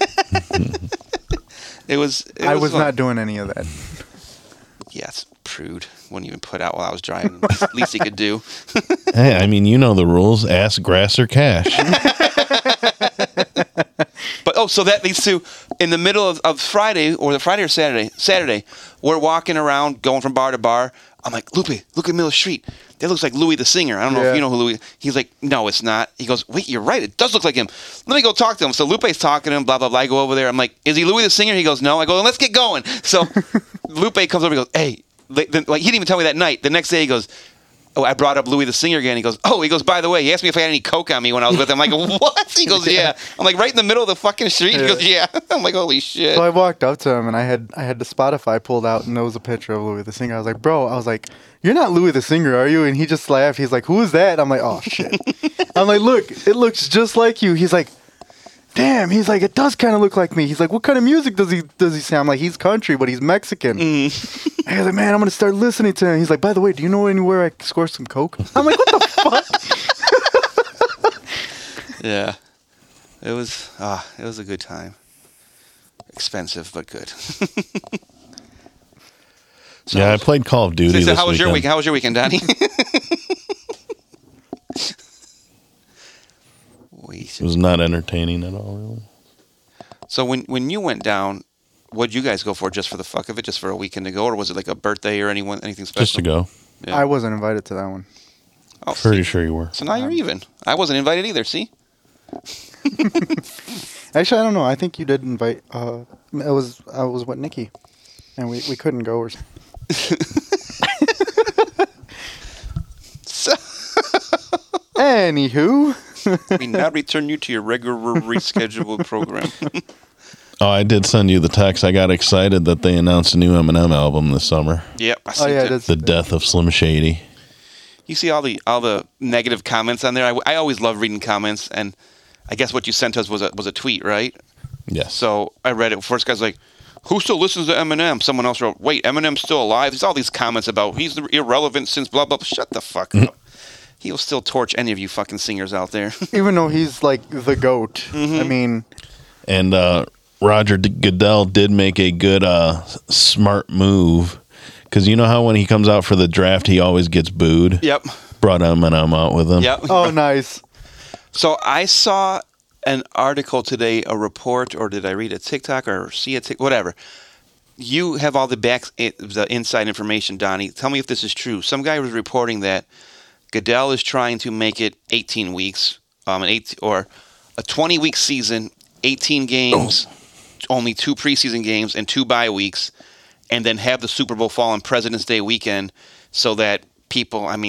Speaker 2: It was. It
Speaker 1: I was
Speaker 2: fun.
Speaker 1: not doing any of that.
Speaker 2: Yes, prude. Wouldn't even put out while I was driving. Least he could do.
Speaker 3: Hey, I mean, you know the rules. Ask grass or cash.
Speaker 2: But oh, so that leads to in the middle of, of Friday or the Friday or Saturday. Saturday, we're walking around, going from bar to bar. I'm like, Lupe, look in the middle of the street. That looks like Louis the singer. I don't know
Speaker 1: Yeah.
Speaker 2: if you know who Louis. He's like, no, it's not. He goes, wait, you're right. It does look like him. Let me go talk to him. So Lupe's talking to him. Blah blah blah. I go over there. I'm like, is he Louis the singer? He goes, no. I go, then let's get going. So Lupe comes over. and goes, hey, like then- like, he didn't even tell me that night. The next day he goes. Oh, I brought up Louis the singer again. He goes, oh, he goes, by the way, he asked me if I had any coke on me when I was with him. I'm like, what? He goes, yeah. I'm like, right in the middle of the fucking street. He
Speaker 1: Yeah.
Speaker 2: goes, yeah. I'm like, holy shit.
Speaker 1: So I walked up to him and I had I had the Spotify pulled out and there was a picture of Louis the singer. I was like, bro, I was like, you're not Louis the singer, are you? And he just laughed. He's like, who is that? I'm like, oh shit. I'm like, look, it looks just like you. He's like, damn. He's like, it does kind of look like me. He's like, what kind of music does he does he sound? I'm like, he's country, but he's Mexican. I was like, man, I'm gonna start listening to him. He's like, by the way, do you know anywhere I can score some coke? I'm like, what the fuck?
Speaker 2: Yeah. It was ah, it was a good time. Expensive, but good. So
Speaker 3: Yeah, I played Call of Duty
Speaker 2: So,
Speaker 3: this
Speaker 2: how was
Speaker 3: weekend.
Speaker 2: your week? How was your weekend, Donnie? Wait.
Speaker 3: It was not entertaining at all, really.
Speaker 2: So when when you went down, what did you guys go for? Just for the fuck of it, just for a weekend to go, or was it like a birthday or anyone anything special?
Speaker 3: Just to go.
Speaker 2: Yeah.
Speaker 1: I wasn't invited to that one.
Speaker 2: Oh,
Speaker 3: Pretty
Speaker 2: see?
Speaker 3: sure you were.
Speaker 2: So now you're even. I wasn't invited either. See?
Speaker 1: Actually, I don't know. I think you did invite. Uh, it was I was with Nikki, and we, we couldn't go. Or
Speaker 2: So
Speaker 1: anywho,
Speaker 2: we now return you to your regular rescheduled program.
Speaker 3: Oh, I did send you the text. I got excited that they announced a new Eminem album this summer.
Speaker 2: Yep. I
Speaker 1: oh
Speaker 2: see
Speaker 1: yeah,
Speaker 2: it.
Speaker 1: that's
Speaker 3: The Death of Slim Shady.
Speaker 2: You see all the all the negative comments on there. I, I always love reading comments, and I guess what you sent us was a was a tweet, right?
Speaker 3: Yes.
Speaker 2: So I read it. First guy's like, "Who still listens to Eminem?" Someone else wrote, "Wait, Eminem's still alive?" There's all these comments about he's irrelevant since blah blah. blah. Shut the fuck up. He'll still torch any of you fucking singers out there.
Speaker 1: even though he's like the goat.
Speaker 2: Mm-hmm.
Speaker 1: I mean,
Speaker 3: And uh, Roger D- Goodell did make a good, uh, smart move. Because you know how when he comes out for the draft, he always gets booed?
Speaker 2: Yep.
Speaker 3: Brought Eminem out with him.
Speaker 2: Yep.
Speaker 1: oh nice.
Speaker 2: So I saw an article today, a report, or did I read a TikTok or see a Tik, whatever. You have all the back, the inside information, Donnie. Tell me if this is true. Some guy was reporting that Goodell is trying to make it eighteen weeks, um, an eight or a twenty-week season, eighteen games, only two preseason games and two bye weeks, and then have the Super Bowl fall on President's Day weekend, so that people, I mean,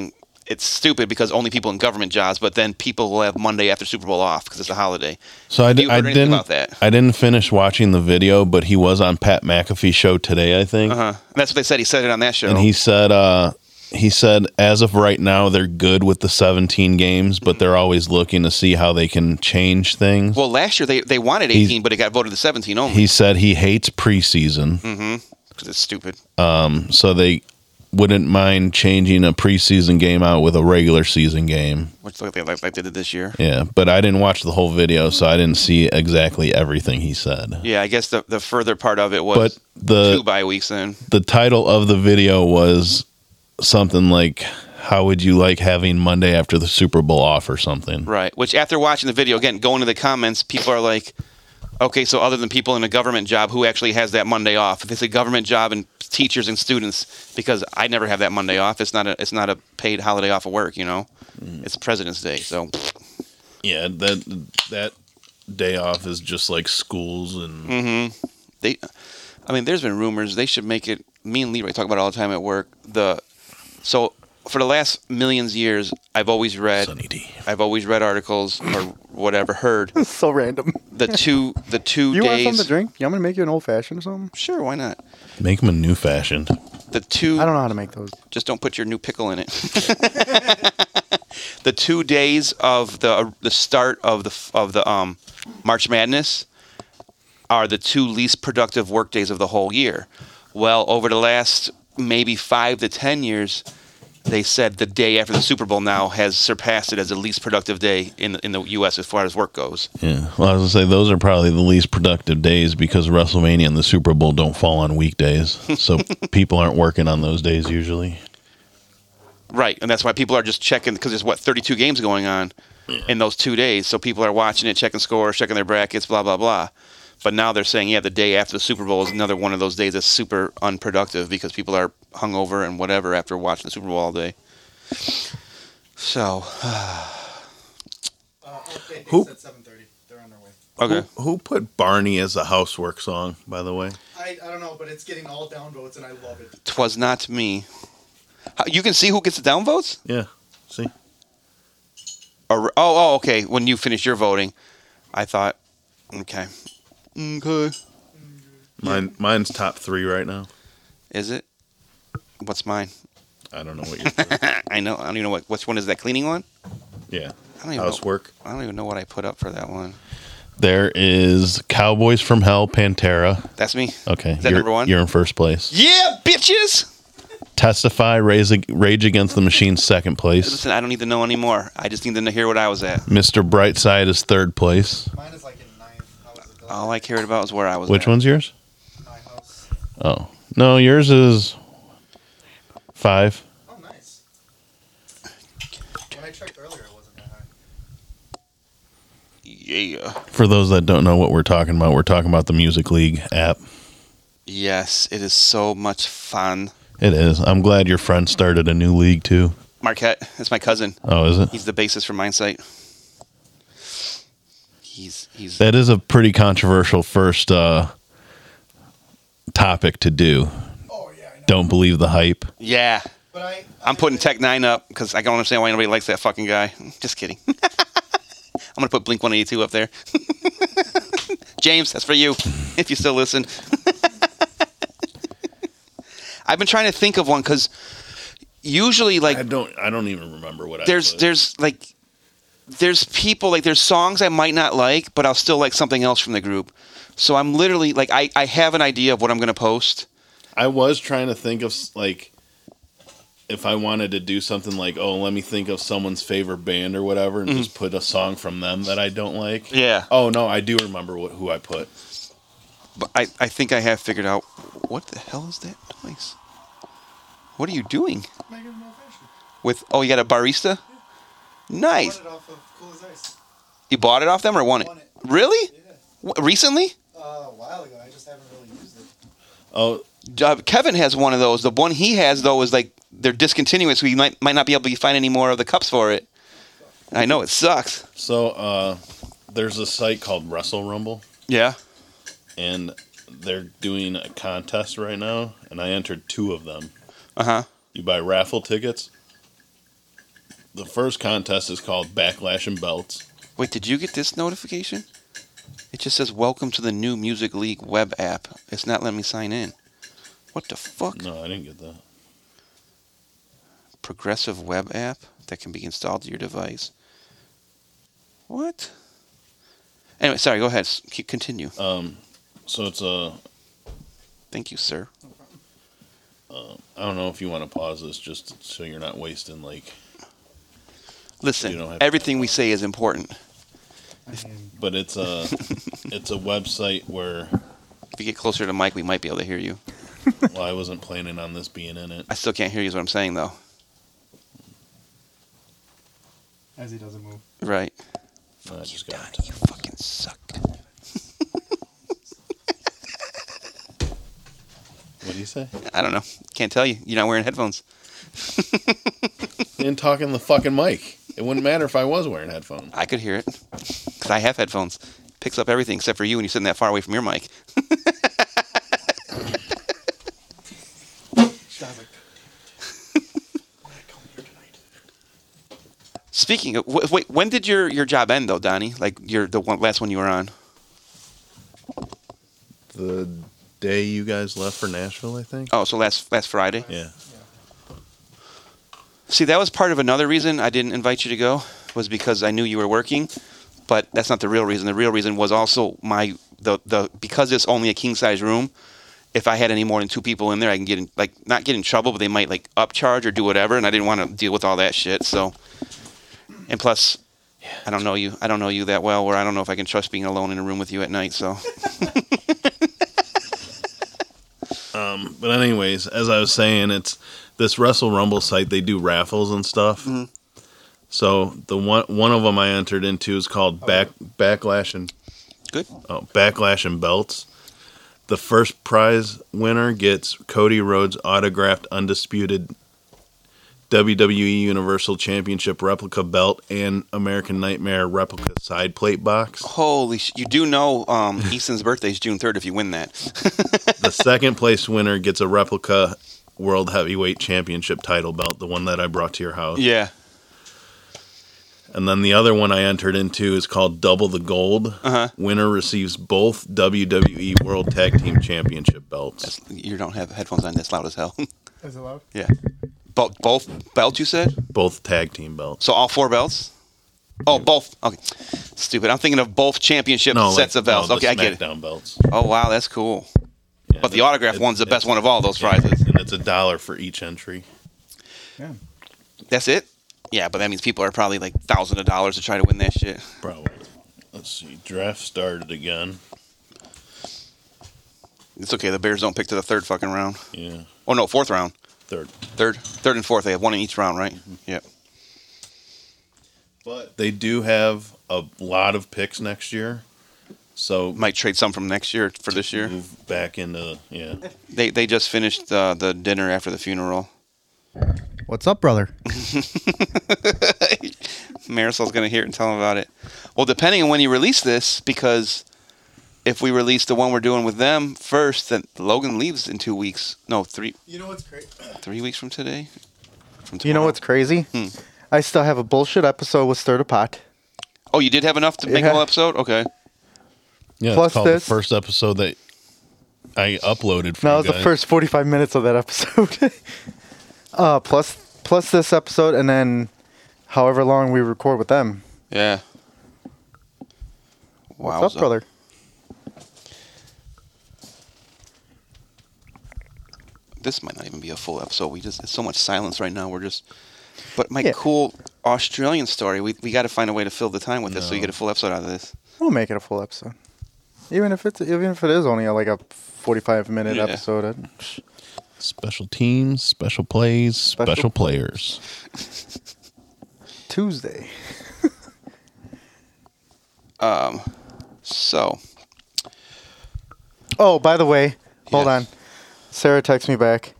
Speaker 2: it's stupid because only people in government jobs, but then people will have Monday after Super Bowl off because it's a holiday.
Speaker 3: So I,
Speaker 2: Have
Speaker 3: di-
Speaker 2: you
Speaker 3: I
Speaker 2: heard anything
Speaker 3: didn't
Speaker 2: about that?
Speaker 3: I didn't finish watching the video, but he was on Pat McAfee's show today, I think.
Speaker 2: Uh-huh. That's what they said. He said it on that show.
Speaker 3: And he said uh he said as of right now they're good with the seventeen games, but they're always looking to see how they can change things.
Speaker 2: well, last year they, they wanted
Speaker 3: He's-
Speaker 2: eighteen, but it got voted to seventeen only.
Speaker 3: He said he hates preseason.
Speaker 2: Because it's stupid.
Speaker 3: So they wouldn't mind changing a preseason game out with a regular season game.
Speaker 2: Which like they, like, like they did this year.
Speaker 3: Yeah, but I didn't watch the whole video, so I didn't see exactly everything he said.
Speaker 2: Yeah, I guess the, the further part of it was
Speaker 3: But the
Speaker 2: two bye weeks in.
Speaker 3: the title of the video was something like, how would you like having Monday after the Super Bowl off or something?
Speaker 2: Right. Which after watching the video, again, going to the comments, people are like, okay, so other than people in a government job, who actually has that Monday off? If it's a government job and teachers and students, because I never have that Monday off. It's not a it's not a paid holiday off of work, you know.
Speaker 3: Mm.
Speaker 2: It's President's Day, so
Speaker 3: Yeah, that that day off is just like schools and
Speaker 2: Mm-hmm. they. I mean, there's been rumors they should make it. Me and Leroy talk about it all the time at work. The so for the last millions of years, I've always read.
Speaker 3: Sunny D.
Speaker 2: I've always read articles or whatever, heard
Speaker 1: so random.
Speaker 2: the two the two
Speaker 1: You want
Speaker 2: days.
Speaker 1: something to drink? You want me to make you an old fashioned or something?
Speaker 2: Sure, why not?
Speaker 3: Make them a new fashioned.
Speaker 2: The two.
Speaker 1: I don't know how to make those.
Speaker 2: Just don't put your new pickle in it. The two days of the uh, the start of the of the um, March Madness are the two least productive work days of the whole year. Well, over the last maybe five to ten years, they said the day after the Super Bowl now has surpassed it as the least productive day in in the U S as far as work goes.
Speaker 3: Yeah. Well, I was gonna say those are probably the least productive days because WrestleMania and the Super Bowl don't fall on weekdays, so people aren't working on those days usually.
Speaker 2: Right, and that's why people are just checking because there's what thirty-two games going on in those two days. So people are watching it, checking scores, checking their brackets, blah blah blah. But now they're saying, yeah, the day after the Super Bowl is another one of those days that's super unproductive because people are hungover and whatever after watching the Super Bowl all day. So,
Speaker 3: Who-
Speaker 1: at seven thirty. They're on their way.
Speaker 2: okay.
Speaker 3: Who, who put Barney as a housework song, by the way?
Speaker 1: I, I don't know, but it's getting all downvotes, and I love it.
Speaker 2: Twas not me. How- You can see who gets the downvotes?
Speaker 3: Yeah. See?
Speaker 2: Or, oh, oh, okay. When you finish your voting, I thought, okay. Okay.
Speaker 3: Mine mine's top three right now.
Speaker 2: Is it? What's mine?
Speaker 3: I don't know what you're
Speaker 2: I know. I don't even know what. Which one is that cleaning one?
Speaker 3: Yeah.
Speaker 2: I don't even know.
Speaker 3: Housework.
Speaker 2: I don't even know what I put up for that one.
Speaker 3: There is Cowboys from Hell, Pantera.
Speaker 2: That's me.
Speaker 3: Okay.
Speaker 2: Is that
Speaker 3: you're,
Speaker 2: number one?
Speaker 3: You're in first place.
Speaker 2: Yeah, bitches.
Speaker 3: Testify, Rage, Rage Against the Machine, second place.
Speaker 2: Listen, I don't need to know anymore. I just need to hear what I was at.
Speaker 3: Mister Brightside is third place.
Speaker 1: Mine is like in ninth. How is it
Speaker 2: All I cared about was where I was
Speaker 3: Which
Speaker 2: at.
Speaker 3: one's yours?
Speaker 1: My house.
Speaker 3: Oh. No, yours is five.
Speaker 1: Oh, nice. When I checked earlier, it wasn't that high.
Speaker 2: Yeah.
Speaker 3: For those that don't know what we're talking about, we're talking about the Music League app.
Speaker 2: Yes, it is so much fun.
Speaker 3: It is. I'm glad your friend started a new league too.
Speaker 2: Marquette, that's my cousin.
Speaker 3: Oh, is it?
Speaker 2: He's the bassist for Mindsight. He's he's
Speaker 3: That is a pretty controversial first uh, topic to do.
Speaker 1: Oh, yeah, I know.
Speaker 3: Don't believe the hype.
Speaker 2: yeah.
Speaker 1: But I,
Speaker 2: I'm putting Tech Nine up because I don't understand why nobody likes that fucking guy. Just kidding. I'm gonna put Blink one eighty-two up there. James, that's for you if you still listen. I've been trying to think of one because usually, like,
Speaker 3: I don't. I don't even remember what I.
Speaker 2: there's
Speaker 3: put.
Speaker 2: there's like there's people like there's songs I might not like, but I'll still like something else from the group. So I'm literally like I, I have an idea of what I'm gonna post.
Speaker 3: I was trying to think of s- like if I wanted to do something like, oh, let me think of someone's favorite band or whatever, and just put a song from them that I don't like.
Speaker 2: Yeah.
Speaker 3: Oh no, I do remember what who I put.
Speaker 2: But I, I think I have figured out what the hell is that noise? What are you doing?
Speaker 1: Making an old fashioned.
Speaker 2: With oh you got a barista? Nice.
Speaker 1: Bought it off of Cool as Ice.
Speaker 2: You bought it off them or won it?
Speaker 1: Won it.
Speaker 2: Really?
Speaker 1: Yeah.
Speaker 2: Wh- recently?
Speaker 1: Uh, a while ago. I just haven't really used it.
Speaker 3: Oh,
Speaker 2: Uh, Kevin has one of those. The one he has though is like they're discontinuous, so he might might not be able to find any more of the cups for it. I know it sucks.
Speaker 3: so uh, there's a site called Wrestle Rumble,
Speaker 2: Yeah.
Speaker 3: and they're doing a contest right now, and I entered two of them.
Speaker 2: Uh huh.
Speaker 3: You buy raffle tickets, the first contest is called Backlash and Belts.
Speaker 2: Wait, did you get this notification? It just says, welcome to the new Music League web app. It's not letting me sign in. What the fuck?
Speaker 3: No, I didn't get that.
Speaker 2: Progressive web app that can be installed to your device. What? Anyway, sorry, go ahead. S- Keep, continue.
Speaker 3: Um, so it's a.
Speaker 2: Thank you, sir.
Speaker 3: Uh, I don't know if you want to pause this just so you're not wasting like. You
Speaker 2: Listen,
Speaker 3: don't have to-
Speaker 2: everything we say is important.
Speaker 3: But it's a it's a website where
Speaker 2: If you get closer to the mic, we might be able to hear you.
Speaker 3: well, I wasn't planning on this being in it.
Speaker 2: I still can't hear you is what I'm saying, though.
Speaker 1: As he doesn't move.
Speaker 2: Right.
Speaker 3: No, I just got
Speaker 2: Donnie, you fucking suck.
Speaker 3: What do you say?
Speaker 2: I don't know. Can't tell you. You're not wearing headphones.
Speaker 3: And talking the fucking mic. It wouldn't matter if I was wearing headphones.
Speaker 2: I could hear it. Because I have headphones. Picks up everything except for you when you're sitting that far away from your mic. Speaking of, w- wait, when did your, your job end though, Donnie? Like your the one, last one you were on?
Speaker 3: The day you guys left for Nashville, I think.
Speaker 2: Oh, so last last Friday.
Speaker 3: Yeah.
Speaker 2: See, that was part of another reason I didn't invite you to go, was because I knew you were working, but that's not the real reason. The real reason was also my the the because it's only a king size room. If I had any more than two people in there, I can get in, like not get in trouble, but they might like upcharge or do whatever, and I didn't want to deal with all that shit. So, and plus, I don't know you. I don't know you that well, where I don't know if I can trust being alone in a room with you at night. So,
Speaker 3: Um, but anyways, as I was saying, it's this Wrestle Rumble site. They do raffles and stuff.
Speaker 2: Mhm.
Speaker 3: So the one one of them I entered into is called Back Backlash and
Speaker 2: good.
Speaker 3: oh, Backlash and Belts. The first prize winner gets Cody Rhodes autographed undisputed W W E Universal Championship replica belt and American Nightmare replica side plate box.
Speaker 2: Holy sh! You do know um, Easton's birthday is June third if you win that.
Speaker 3: The second place winner gets a replica World Heavyweight Championship title belt, the one that I brought to your house.
Speaker 2: Yeah.
Speaker 3: And then the other one I entered into is called Double the Gold.
Speaker 2: Uh-huh.
Speaker 3: Winner receives both W W E World Tag Team Championship belts.
Speaker 2: That's, you don't have headphones on. That's loud as hell.
Speaker 1: Is it loud?
Speaker 2: Yeah. Both both belts you said?
Speaker 3: Both tag team belts.
Speaker 2: So all four belts? Oh, both. Okay. Stupid. I'm thinking of both championship
Speaker 3: No,
Speaker 2: sets
Speaker 3: like,
Speaker 2: of belts.
Speaker 3: no, the
Speaker 2: okay, I get it.
Speaker 3: SmackDown belts.
Speaker 2: Oh wow, that's cool.
Speaker 3: Yeah,
Speaker 2: But the
Speaker 3: it's-
Speaker 2: autograph
Speaker 3: it's-
Speaker 2: one's the best
Speaker 3: it's-
Speaker 2: one of all those
Speaker 3: yeah,
Speaker 2: prizes.
Speaker 3: and it's a dollar for each entry.
Speaker 1: Yeah.
Speaker 2: That's it? Yeah, but that means people are probably like thousands of dollars to try to win that shit.
Speaker 3: Probably. Let's see. Draft started again.
Speaker 2: It's okay. The Bears don't pick to the third fucking round.
Speaker 3: Yeah.
Speaker 2: Oh no, fourth round.
Speaker 3: Third.
Speaker 2: Third, third and fourth. They have one in each round, right?
Speaker 3: Mm-hmm.
Speaker 2: Yep.
Speaker 3: But they do have a lot of picks next year. So
Speaker 2: Might trade some from next year for this year.
Speaker 3: move back into yeah.
Speaker 2: They they just finished uh, the dinner after the funeral.
Speaker 1: What's up, brother?
Speaker 2: Marisol's gonna hear it and tell him about it. Well, depending on when you release this, because if we release the one we're doing with them first, then Logan leaves in two weeks. No, three
Speaker 1: You know what's crazy?
Speaker 2: three weeks from today. From
Speaker 1: You know
Speaker 2: tomorrow.
Speaker 1: what's crazy?
Speaker 2: Hmm.
Speaker 1: I still have a bullshit episode with Stir the Pot.
Speaker 2: Oh, you did have enough to make
Speaker 1: Yeah.
Speaker 2: a whole episode? Okay.
Speaker 3: Yeah,
Speaker 1: Plus
Speaker 3: it's called
Speaker 1: this-
Speaker 3: the first episode that I uploaded for
Speaker 1: No,
Speaker 3: you
Speaker 1: it was the
Speaker 3: guys.
Speaker 1: first forty-five minutes of that episode. uh, plus, plus this episode, and then however long we record with them.
Speaker 2: Yeah.
Speaker 1: What's up, brother?
Speaker 2: This might not even be a full episode. We just, it's so much silence right now. We're just, but my
Speaker 1: Yeah.
Speaker 2: cool Australian story, we, we got to find a way to fill the time with this so you
Speaker 3: No.
Speaker 2: get a full episode out of this.
Speaker 1: We'll make it a full episode, even if it's even if it is only a, like a forty-five minute
Speaker 2: Yeah.
Speaker 1: episode. I'd-
Speaker 3: Special teams, special plays, special,
Speaker 1: Special
Speaker 3: players.
Speaker 1: Tuesday.
Speaker 2: Um, so,
Speaker 1: Oh, by the way, hold
Speaker 2: Yes.
Speaker 1: on. Sarah texts me back.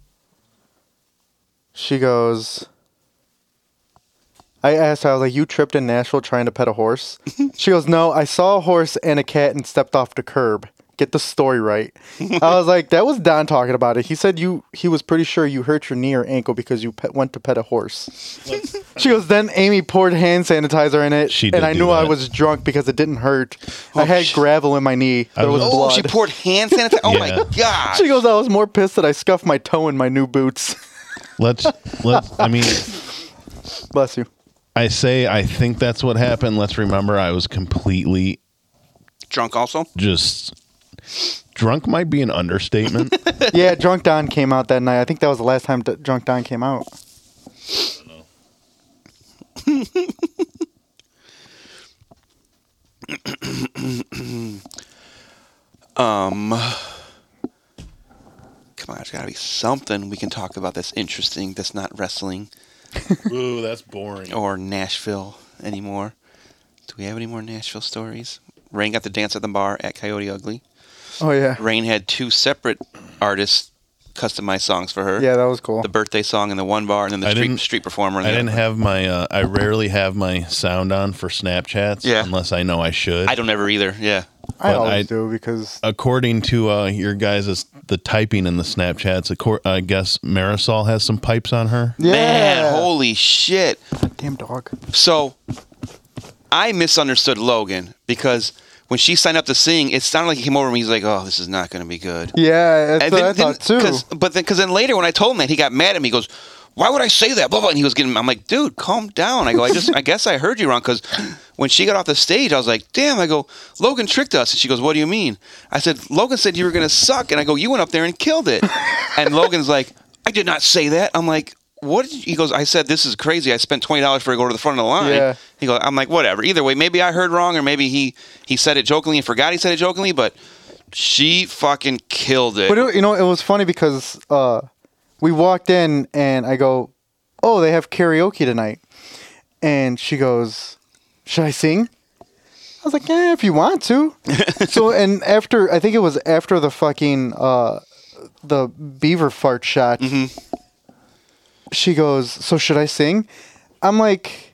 Speaker 1: She goes, I asked her, I was like, you tripped in Nashville trying to pet a horse? She goes, no, I saw a horse and a cat and stepped off the curb. get the story right. I was like, that was Don talking about it. He said you he was pretty sure you hurt your knee or ankle because you pet, went to pet a horse. She goes, then Amy poured hand sanitizer in it,
Speaker 3: She
Speaker 1: and
Speaker 3: did
Speaker 1: I
Speaker 3: do
Speaker 1: knew I
Speaker 3: that.
Speaker 1: was drunk because it didn't hurt. I
Speaker 2: Oh,
Speaker 1: had
Speaker 2: sh-
Speaker 1: gravel in my knee.
Speaker 3: I
Speaker 1: There
Speaker 3: was
Speaker 1: was
Speaker 3: gonna-
Speaker 2: Oh,
Speaker 1: blood.
Speaker 2: she poured hand sanitizer. Oh my
Speaker 3: Yeah.
Speaker 2: god.
Speaker 1: She goes, I was more pissed that I scuffed my toe in my new boots.
Speaker 3: Let's let's. I mean,
Speaker 1: Bless you.
Speaker 3: I say I think that's what happened. Let's remember, I was completely
Speaker 2: Drunk also.
Speaker 3: just drunk. Might be an understatement.
Speaker 1: Yeah, Drunk Don came out that night. I think that was the last time D- Drunk Don came out.
Speaker 2: Um, come on, there's got to be something we can talk about that's interesting. That's not wrestling
Speaker 3: Ooh, that's boring.
Speaker 2: or Nashville anymore. Do we have any more Nashville stories? Rain got to dance at the bar at Coyote Ugly.
Speaker 1: Oh, yeah.
Speaker 2: Rain had two separate artists customize songs for her.
Speaker 1: Yeah, that was cool.
Speaker 2: The birthday song in the one bar, and then the
Speaker 3: I
Speaker 2: street,
Speaker 3: didn't-
Speaker 2: street performer. In
Speaker 3: I
Speaker 2: the
Speaker 3: didn't
Speaker 2: other.
Speaker 3: have my. Uh, I rarely have my sound on for Snapchats,
Speaker 2: Yeah.
Speaker 3: unless I know I should.
Speaker 2: I don't ever either. Yeah.
Speaker 1: I
Speaker 3: but
Speaker 1: always
Speaker 3: I-
Speaker 1: do because
Speaker 3: According to uh, your guys' the typing in the Snapchats, acor- I guess Marisol has some pipes on her.
Speaker 1: yeah,
Speaker 2: Man, holy shit.
Speaker 1: damn dog.
Speaker 2: So, I misunderstood Logan because when she signed up to sing, it sounded like he came over to me. He's like, "Oh, this is not going to be good."
Speaker 1: Yeah, that's
Speaker 2: And
Speaker 1: what
Speaker 2: then-
Speaker 1: I thought
Speaker 2: then-
Speaker 1: too.
Speaker 2: 'cause- but then, because then later when I told him that, he got mad at me. He goes, "Why would I say that?" Blah blah. And he was getting. I'm like, "Dude, calm down." I go, "I just, I guess I heard you wrong." Because when she got off the stage, I was like, "Damn!" I go, "Logan tricked us." And she goes, "What do you mean?" I said, "Logan said you were going to suck." And I go, "You went up there and killed it." And Logan's like, "I did not say that." I'm like, "What?" Did you? He goes, "I said this is crazy. I spent twenty dollars for to go to the front of the line."
Speaker 1: Yeah.
Speaker 2: He goes, "I'm like, whatever. Either way, maybe I heard wrong, or maybe he he said it jokingly and forgot he said it jokingly, but." She fucking killed it.
Speaker 1: But it, you know, it was funny because uh, we walked in and I go, "Oh, they have karaoke tonight," and she goes, "Should I sing?" I was like, "Yeah, if you want to." So, and after I think it was after the fucking uh, the beaver fart shot, she goes, "So should I sing?" I'm like.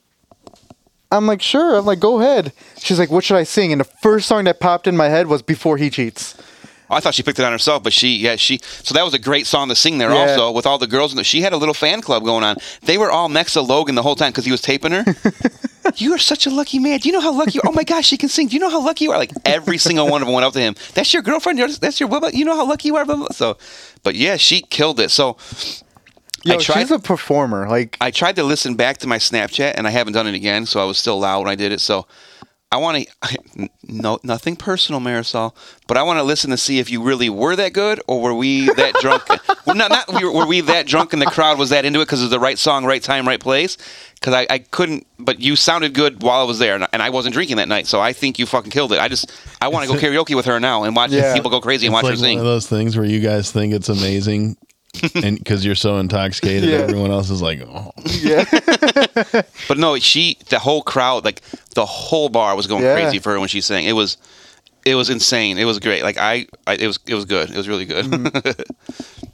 Speaker 1: I'm like, sure. I'm like, go ahead. She's like, what should I sing? And the first song that popped in my head was Before He Cheats.
Speaker 2: I thought she picked it on herself, but she, yeah, she. So that was a great song to sing there.
Speaker 1: Yeah.
Speaker 2: Also, with all the girls, in the, she had a little fan club going on. They were all next to Logan the whole time because he was taping her. You are such a lucky man. Do you know how lucky you are? Oh my gosh, she can sing. Do you know how lucky you are? Like every single one of them went up to him. That's your girlfriend. You're- That's your. Blah, blah. You know how lucky you are. Blah, blah. So, but yeah, she killed it. So
Speaker 1: Yo,
Speaker 2: I tried.
Speaker 1: she's a performer. Like,
Speaker 2: I tried to listen back to my Snapchat, and I haven't done it again, so I was still loud when I did it. So I want to, no, nothing personal, Marisol, but I want to listen to see if you really were that good, or were we that drunk? well, not, not were, were we that drunk, and the crowd was that into it because it was the right song, right time, right place. Because I, I couldn't, but you sounded good while I was there, and I- and I wasn't drinking that night, so I think you fucking killed it. I just, I want to go karaoke with her now and watch
Speaker 1: Yeah.
Speaker 2: people go crazy and
Speaker 3: It's
Speaker 2: watch
Speaker 3: like
Speaker 2: her sing.
Speaker 3: one of those things where you guys think it's amazing, and because you're so intoxicated,
Speaker 1: Yeah.
Speaker 3: everyone else is like, "Oh,
Speaker 1: yeah.
Speaker 2: But no, she, the whole crowd, like the whole bar was going
Speaker 1: Yeah.
Speaker 2: crazy for her when she sang. It was, it was insane. It was great. Like I, I it was, it was good. It was really good.
Speaker 1: Mm-hmm.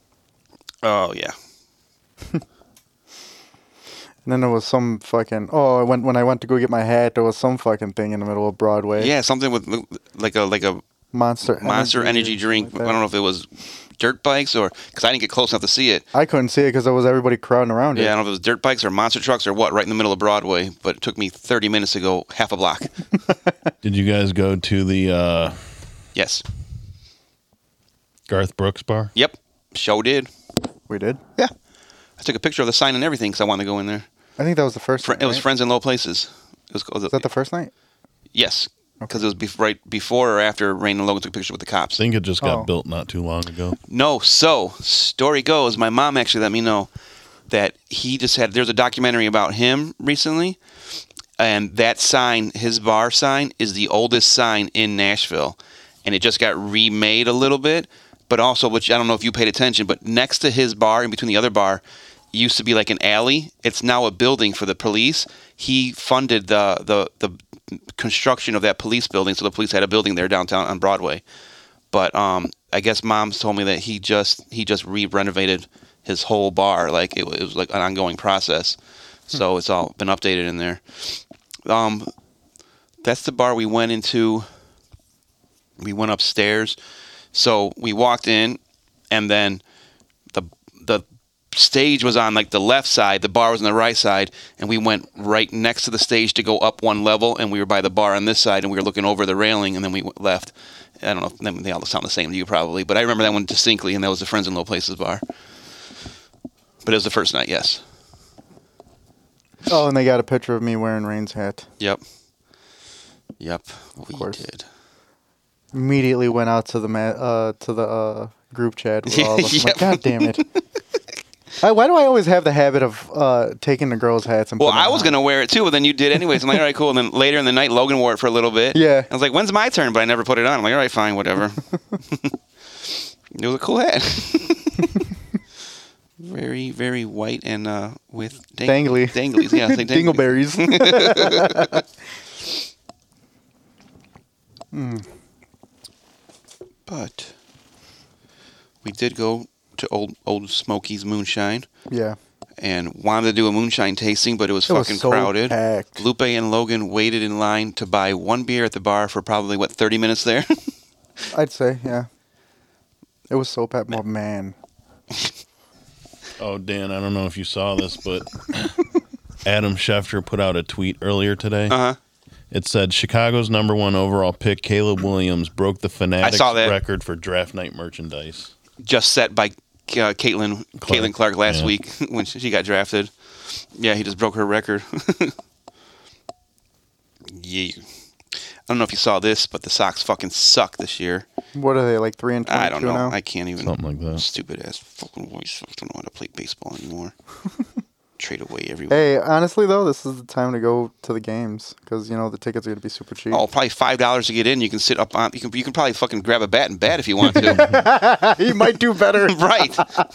Speaker 2: Oh yeah.
Speaker 1: And then there was some fucking. Oh, I went when I went to go get my hat. There was some fucking thing in the middle of Broadway.
Speaker 2: Yeah, something with like a like a
Speaker 1: Monster.
Speaker 2: monster energy
Speaker 1: or
Speaker 2: drink.
Speaker 1: something
Speaker 2: I
Speaker 1: like
Speaker 2: don't
Speaker 1: that.
Speaker 2: know if it was dirt bikes or because I didn't get close enough to see it.
Speaker 1: I couldn't see it because there was everybody crowding around
Speaker 2: Yeah, I
Speaker 1: it.
Speaker 2: don't know if it was dirt bikes or monster trucks or what, right in the middle of Broadway. But it took me thirty minutes to go half a block.
Speaker 3: did you guys go to the uh,
Speaker 2: Yes.
Speaker 3: Garth Brooks bar?"
Speaker 2: Yep. Show did.
Speaker 1: We did.
Speaker 2: Yeah. I took a picture of the sign and everything because I wanted to go in there.
Speaker 1: I think that was the first.
Speaker 2: Fr-
Speaker 1: night,
Speaker 2: it was
Speaker 1: right?
Speaker 2: Friends in Low Places. It was called.
Speaker 1: Was that the first night?
Speaker 2: Yes, because it was bef- right before or after Rain and Logan took a picture with the
Speaker 3: I
Speaker 2: cops.
Speaker 3: think it just got
Speaker 1: Oh.
Speaker 3: built not too long ago.
Speaker 2: No, so story goes, my mom actually let me know that he just had. There's a documentary about him recently, and that sign, his bar sign, is the oldest sign in Nashville, and it just got remade a little bit. But also, which I don't know if you paid attention, but next to his bar, in between the other bar, used to be like an alley. It's now a building for the police. He funded the the the construction of that police building, so the police had a building there downtown on Broadway. But um, I guess Mom's told me that he just he just re-renovated his whole bar. Like it, wa- it was like an ongoing process. So it's all been updated in there. Um, that's the bar we went into We went upstairs. So we walked in, and then the the stage was on like the left side, the bar was on the right side, and we went right next to the stage to go up one level, and we were by the bar on this side, and we were looking over the railing, and then we went left. I don't know if they all sound the same to you probably, but I remember that one distinctly, and that was the Friends in Low Places bar. But it was the first night, yes.
Speaker 1: Oh, and they got a picture of me wearing Rain's hat.
Speaker 2: Yep. Yep, we
Speaker 1: course.
Speaker 2: did.
Speaker 1: Immediately went out to the ma- uh, to the uh, group chat with all of us. I'm
Speaker 2: Yep.
Speaker 1: like, God damn it. I, why do I always have the habit of uh, taking the girls' hats and
Speaker 2: Well,
Speaker 1: putting
Speaker 2: I
Speaker 1: them
Speaker 2: was
Speaker 1: on?
Speaker 2: going to wear it too, but then you did anyways. I'm like, all right, cool. And then later in the night, Logan wore it for a little bit.
Speaker 1: Yeah.
Speaker 2: I was like, when's my turn? But I never put it on. I'm like, all right, fine, whatever. It was a cool hat. Very, very white and uh, with dang-
Speaker 1: Dangly.
Speaker 2: danglies. Yeah, like danglies.
Speaker 1: Dingleberries. mm.
Speaker 2: But we did go to Old Old Smoky's Moonshine
Speaker 1: Yeah.
Speaker 2: and wanted to do a moonshine tasting, but it was
Speaker 1: It was
Speaker 2: fucking
Speaker 1: so
Speaker 2: crowded.
Speaker 1: packed.
Speaker 2: Lupe and Logan waited in line to buy one beer at the bar for probably, what, thirty minutes there?
Speaker 1: I'd say, yeah. It was so packed. Oh, man.
Speaker 3: Oh, Dan, I don't know if you saw this, but Adam Schefter put out a tweet earlier today.
Speaker 2: Uh-huh.
Speaker 3: It said Chicago's number one overall pick, Caleb Williams, broke the Fanatics
Speaker 2: saw that.
Speaker 3: record for draft night merchandise.
Speaker 2: Just set by uh, Caitlin
Speaker 3: Clark,
Speaker 2: Caitlin Clark last
Speaker 3: yeah.
Speaker 2: week when she she got drafted. Yeah, he just broke her record. Yeah. I don't know if you saw this, but the Sox fucking suck this year.
Speaker 1: What are they, like three and twenty-two
Speaker 2: I don't know.
Speaker 1: now?
Speaker 2: I can't even.
Speaker 3: Something like that.
Speaker 2: Stupid ass fucking voice. I don't know how to play baseball anymore. Trade away everywhere.
Speaker 1: Hey, honestly, though, this is the time to go to the games because, you know, the tickets are going to be super cheap.
Speaker 2: Oh, probably five dollars to get in. You can sit up on. You can. You can probably fucking grab a bat and bat if you want to.
Speaker 1: He might do better.
Speaker 2: Right.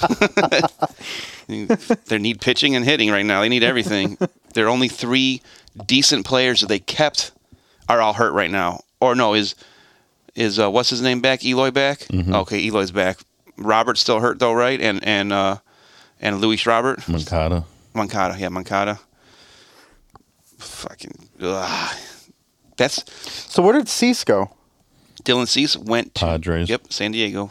Speaker 2: They need pitching and hitting right now. They need everything. There are only three decent players that they kept are all hurt right now. Or no, is is uh, what's his name back? Eloy back?
Speaker 3: Mhm.
Speaker 2: Okay, Eloy's back. Robert's still hurt though, right? And and uh, and Luis Robert.
Speaker 3: Moncada.
Speaker 2: Moncada, yeah, Moncada. Fucking. Ugh. That's
Speaker 1: So where did Cease go?
Speaker 2: Dylan Cease went to
Speaker 3: Padres.
Speaker 2: Yep, San Diego.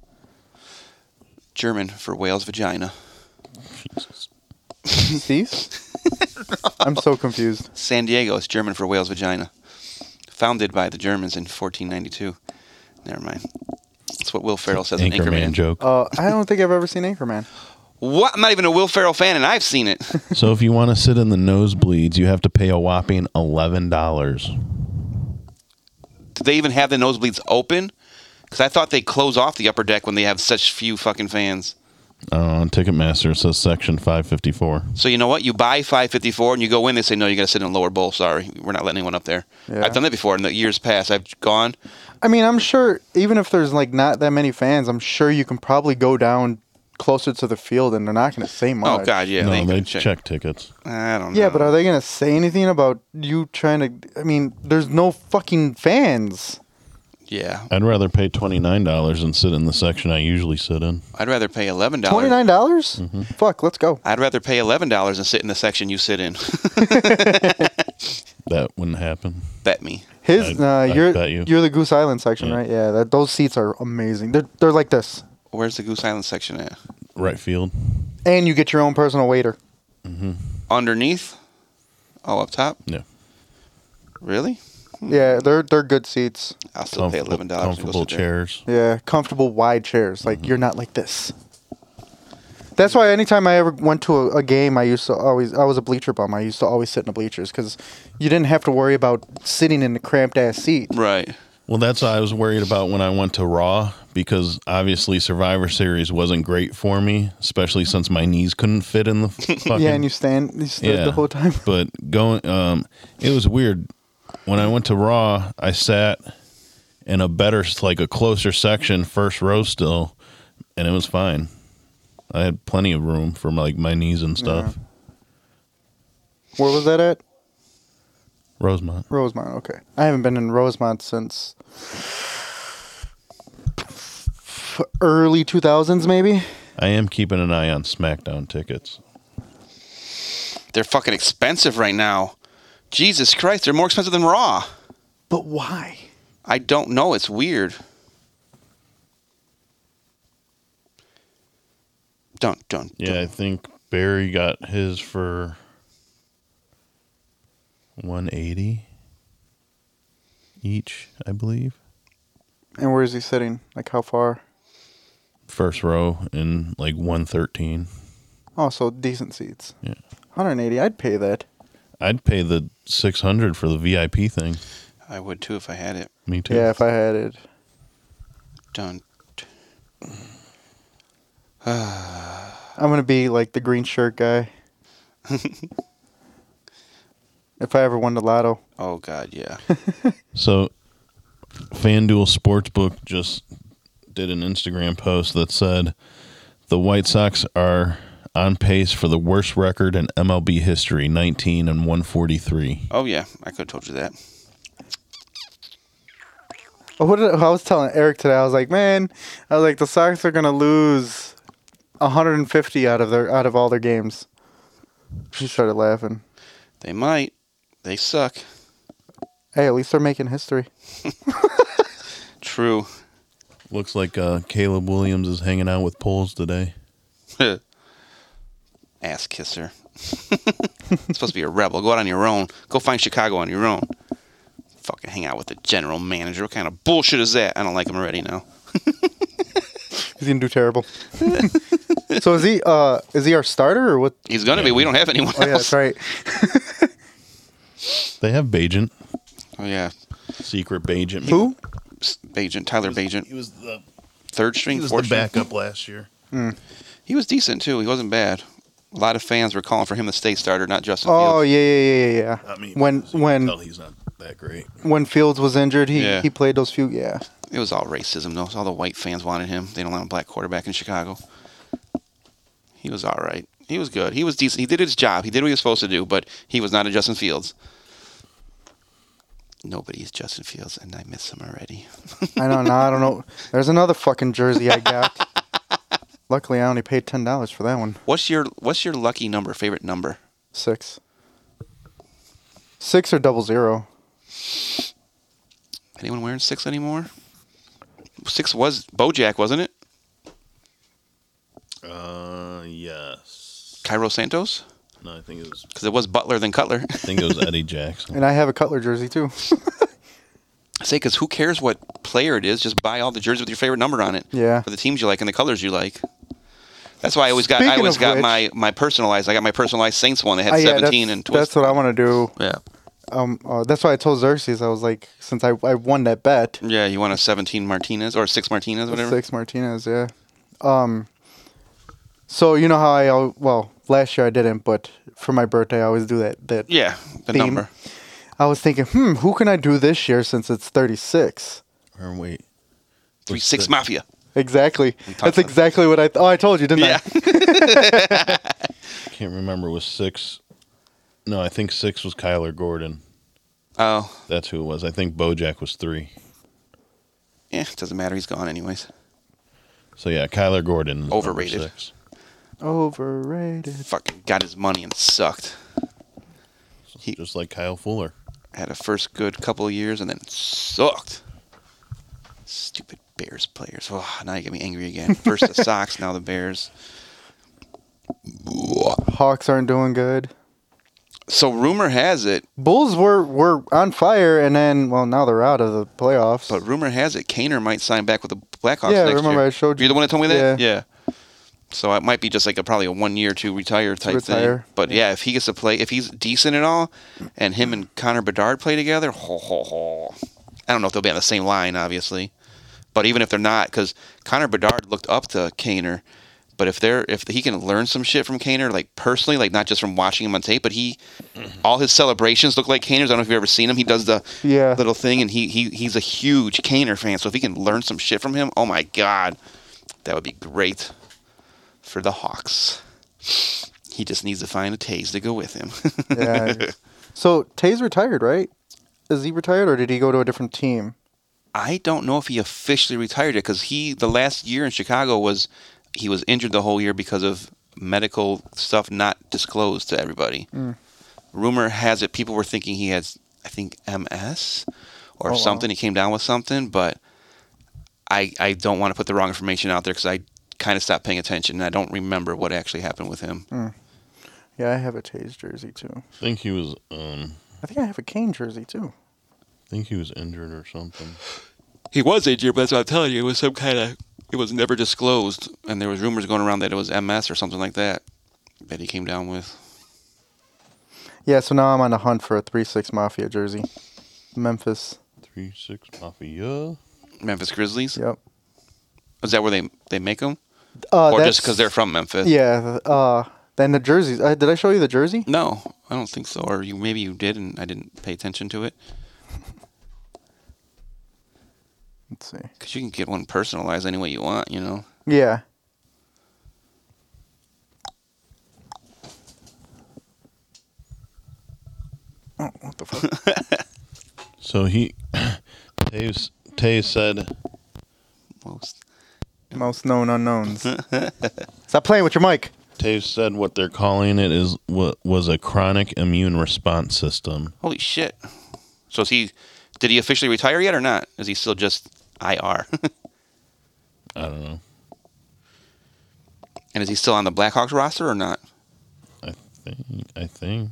Speaker 2: German for whale's vagina.
Speaker 3: Jesus.
Speaker 1: Cease? I'm so confused.
Speaker 2: San Diego is German for whale's vagina. Founded by the Germans in fourteen ninety-two. Never mind. That's what Will Ferrell says in
Speaker 3: Anchorman
Speaker 2: Anchorman.
Speaker 3: joke.
Speaker 1: Uh, I don't think I've ever seen Anchorman.
Speaker 2: What? I'm not even a Will Ferrell fan, and I've seen it.
Speaker 3: So if you want to sit in the nosebleeds, you have to pay a whopping eleven dollars.
Speaker 2: Do they even have the nosebleeds open? Because I thought they close off the upper deck when they have such few fucking fans.
Speaker 3: Uh, on Ticketmaster, it says section five fifty-four.
Speaker 2: So you know what? You buy five fifty-four and you go in. They say no, you got to sit in a lower bowl. Sorry, we're not letting anyone up there.
Speaker 1: Yeah.
Speaker 2: I've done that before in the years past. I've gone.
Speaker 1: I mean, I'm sure even if there's like not that many fans, I'm sure you can probably go down closer to the field and they're not going to say much.
Speaker 2: Oh God, yeah.
Speaker 3: no,
Speaker 2: ain't
Speaker 3: they
Speaker 2: gonna
Speaker 3: check. tickets.
Speaker 2: I don't know.
Speaker 1: Yeah, but are they going to say anything about you trying to? I mean, there's no fucking fans.
Speaker 2: Yeah,
Speaker 3: I'd rather pay twenty-nine dollars and sit in the section I usually sit in.
Speaker 2: I'd rather pay eleven dollars.
Speaker 1: Twenty nine dollars?
Speaker 3: Mm-hmm.
Speaker 1: Fuck, let's go.
Speaker 2: I'd rather pay eleven dollars and sit in the section you sit in.
Speaker 3: That wouldn't happen.
Speaker 2: Bet me.
Speaker 1: His,
Speaker 3: I'd-
Speaker 1: uh,
Speaker 3: I'd
Speaker 1: you're
Speaker 3: bet you.
Speaker 1: you're the Goose Island section,
Speaker 3: Yeah.
Speaker 1: right? Yeah, that those seats are amazing. They're they're like this,
Speaker 2: Where's the Goose Island section at?
Speaker 3: Right field.
Speaker 1: and you get your own personal waiter.
Speaker 2: Underneath? Oh, up top?
Speaker 3: Yeah.
Speaker 2: Really?
Speaker 1: Yeah, they're they're good seats.
Speaker 2: I'll still pay
Speaker 3: Comfortable,
Speaker 2: eleven dollars.
Speaker 3: comfortable chairs.
Speaker 1: Yeah, comfortable wide chairs. Like you're not like this. That's why anytime I ever went to a, a game, I used to always I was a bleacher bum. I used to always sit in the bleachers because you didn't have to worry about sitting in the cramped ass seat.
Speaker 2: Right.
Speaker 3: Well, that's what I was worried about when I went to Raw because obviously Survivor Series wasn't great for me, especially since my knees couldn't fit in the fucking.
Speaker 1: Yeah, and you stand you stood
Speaker 3: Yeah.
Speaker 1: the whole time.
Speaker 3: But going, um, it was weird. When I went to Raw, I sat in a better, like a closer section, first row still, and it was fine. I had plenty of room for like my knees and stuff.
Speaker 1: Where was that at?
Speaker 3: Rosemont.
Speaker 1: Rosemont. Okay, I haven't been in Rosemont since early two thousands, maybe.
Speaker 3: I am keeping an eye on SmackDown tickets.
Speaker 2: They're fucking expensive right now. Jesus Christ, they're more expensive than Raw.
Speaker 1: But why?
Speaker 2: I don't know. It's weird. Dun dun.
Speaker 3: Yeah, I
Speaker 2: dun.
Speaker 3: think Barry got his for one eighty each, I believe.
Speaker 1: And where is he sitting? Like how far?
Speaker 3: First row in like one thirteen.
Speaker 1: Oh, so decent seats.
Speaker 3: Yeah.
Speaker 1: one eighty. I'd pay that.
Speaker 3: I'd pay the six hundred for the V I P thing.
Speaker 2: I would too if I had it.
Speaker 3: Me too.
Speaker 1: Yeah, if I had it.
Speaker 2: Dun.
Speaker 1: I'm gonna be like the green shirt guy. If I ever won the lotto.
Speaker 2: Oh God, yeah.
Speaker 3: So, FanDuel Sportsbook just did an Instagram post that said the White Sox are on pace for the worst record in M L B history, nineteen and one forty-three.
Speaker 2: Oh yeah, I could have told you that.
Speaker 1: Oh, what did, I was telling Eric today. I was like, man, I was like, the Sox are gonna lose one hundred fifty out of their out of all their games. He started laughing.
Speaker 2: They might. They suck.
Speaker 1: Hey, at least they're making history.
Speaker 2: True.
Speaker 3: Looks like uh, Caleb Williams is hanging out with Poles today.
Speaker 2: Ass kisser. It's supposed to be a rebel. Go out on your own. Go find Chicago on your own. Fucking hang out with the general manager. What kind of bullshit is that? I don't like him already now.
Speaker 1: He's gonna do terrible. So is he? Uh, is he our starter or what?
Speaker 2: He's gonna be. We don't have anyone
Speaker 1: Oh yeah,
Speaker 2: else.
Speaker 1: that's right.
Speaker 3: They have Bajent,
Speaker 2: Oh yeah.
Speaker 3: secret Bajent.
Speaker 1: Who?
Speaker 2: Bajent. Tyler Bajent.
Speaker 3: He was the
Speaker 2: Third string,
Speaker 3: he was
Speaker 2: fourth
Speaker 3: the
Speaker 2: string.
Speaker 3: backup last year.
Speaker 2: He was decent too. He wasn't bad. A lot of fans were calling for him to stay starter, not Justin
Speaker 1: Oh
Speaker 2: Fields.
Speaker 1: yeah, yeah, yeah, yeah.
Speaker 3: I mean,
Speaker 1: when
Speaker 3: you can
Speaker 1: when
Speaker 3: tell he's not that great.
Speaker 1: when Fields was injured, he
Speaker 2: Yeah.
Speaker 1: he played those few. Yeah.
Speaker 2: It was all racism though. All the white fans wanted him. They don't want a black quarterback in Chicago. He was all right. He was good. He was decent. He did his job. He did what he was supposed to do, but he was not a Justin Fields. Nobody is Justin Fields, and I miss him already.
Speaker 1: I know. Now I don't know. There's another fucking jersey I got. Luckily, I only paid ten dollars for that one.
Speaker 2: What's your What's your lucky number? Favorite number?
Speaker 1: Six. Six or double zero.
Speaker 2: Anyone wearing six anymore? Six was Bojack, wasn't it?
Speaker 3: Uh, yes.
Speaker 2: Cairo Santos?
Speaker 3: No, I think it was.
Speaker 2: Because it was Butler then Cutler.
Speaker 3: I think it was Eddie Jackson.
Speaker 1: And I have a Cutler jersey too.
Speaker 2: I say, because who cares what player it is? Just buy all the jerseys with your favorite number on it.
Speaker 1: Yeah.
Speaker 2: For the teams you like and the colors you like. That's why I always got. I
Speaker 1: Speaking
Speaker 2: always
Speaker 1: of
Speaker 2: got
Speaker 1: which-
Speaker 2: my, my personalized. I got my personalized Saints one that had
Speaker 1: Uh, yeah,
Speaker 2: seventeen
Speaker 1: that's,
Speaker 2: and twist.
Speaker 1: that's what I want to do.
Speaker 2: Yeah.
Speaker 1: Um, uh, that's why I told Xerxes. I was like, since I, I won that bet,
Speaker 2: Yeah, you want a seventeen Martinez or a six Martinez, whatever.
Speaker 1: six Martinez. Yeah. Um. So you know how I al- well last year I didn't, but for my birthday I always do that. That
Speaker 2: Yeah, the
Speaker 1: Theme.
Speaker 2: number.
Speaker 1: I was thinking, hmm, who can I do this year since it's thirty-six?
Speaker 3: Or wait.
Speaker 2: Three
Speaker 3: Was
Speaker 2: six
Speaker 3: the-
Speaker 2: Mafia.
Speaker 1: Exactly.
Speaker 2: talked
Speaker 1: That's
Speaker 2: about-
Speaker 1: exactly what I. Th- oh, I told you, didn't
Speaker 2: Yeah.
Speaker 1: I?
Speaker 3: Can't remember. Was six? No, I think six was Kyler Gordon.
Speaker 2: Oh,
Speaker 3: That's who it was. I think Bojack was three.
Speaker 2: yeah. It doesn't matter. He's gone anyways.
Speaker 3: So yeah, Kyler Gordon. Is number
Speaker 2: Overrated.
Speaker 3: six.
Speaker 1: Overrated.
Speaker 2: Fucking got his money and sucked. He-
Speaker 3: Just like Kyle Fuller.
Speaker 2: Had a first good couple of years and then sucked. Stupid Bears players. Oh, now you get me angry again. First the Sox, now the Bears.
Speaker 1: Hawks aren't doing good.
Speaker 2: So rumor has it,
Speaker 1: Bulls were were on fire, and then well now they're out of the playoffs.
Speaker 2: but rumor has it, Kaner might sign back with the Blackhawks
Speaker 1: Yeah,
Speaker 2: next
Speaker 1: remember
Speaker 2: year.
Speaker 1: I showed you-
Speaker 2: You're the one that told me that?
Speaker 1: Yeah.
Speaker 2: Yeah. So it might be just like a probably a one year to retire type
Speaker 1: retire.
Speaker 2: thing. But yeah, if he gets to play, if he's decent at all, and him and Connor Bedard play together, ho ho ho. I don't know if they'll be on the same line, obviously, but even if they're not, because Connor Bedard looked up to Kaner, but if they're if he can learn some shit from Kaner, like personally, like not just from watching him on tape, but he, all his celebrations look like Kaner's. I don't know if you've ever seen him. He does the
Speaker 1: Yeah.
Speaker 2: little thing, and he he he's a huge Kaner fan. So if he can learn some shit from him, oh my god, that would be great for the Hawks. He just needs to find a Taze to go with him.
Speaker 1: Yeah. So Tay's retired, right? Is he retired or did he go to a different team?
Speaker 2: I don't know if he officially retired yet because he the last year in Chicago was he was injured the whole year because of medical stuff not disclosed to everybody.
Speaker 1: Mm.
Speaker 2: Rumor has it people were thinking he has I think M S or
Speaker 1: Oh, wow.
Speaker 2: something. He came down with something, but I I don't want to put the wrong information out there because I kind of stopped paying attention and I don't remember what actually happened with him.
Speaker 1: Mm. Yeah, I have a Taze jersey too.
Speaker 3: I think he was. Um,
Speaker 1: I think I have a Kane jersey too.
Speaker 3: I think he was injured or something.
Speaker 2: He was injured, but that's what I'm telling you. It was some kind of. It was never disclosed, and there was rumors going around that it was M S or something like that that he came down with.
Speaker 1: Yeah, so now I'm on the hunt for a three six Mafia jersey. Memphis.
Speaker 3: Three six Mafia.
Speaker 2: Memphis Grizzlies.
Speaker 1: Yep.
Speaker 2: Is that where they they make them,
Speaker 1: Uh,
Speaker 2: or just
Speaker 1: that's-
Speaker 2: because they're from Memphis?
Speaker 1: Yeah. Uh, then the jerseys. Uh, did I show you the jersey?
Speaker 2: No, I don't think so. Or you maybe you did, and I didn't pay attention to it.
Speaker 1: Let's see.
Speaker 2: Because you can get one personalized any way you want, you know.
Speaker 1: Yeah. Oh, what the fuck?
Speaker 3: So he, Taves, Taves said,
Speaker 2: Most.
Speaker 1: Most known unknowns. Stop playing with your mic.
Speaker 3: Taves said what they're calling it is what was a chronic immune response system.
Speaker 2: Holy shit! So is he? Did he officially retire yet or not? Is he still just I R?
Speaker 3: I don't know.
Speaker 2: And is he still on the Blackhawks roster or not?
Speaker 3: I think. I think.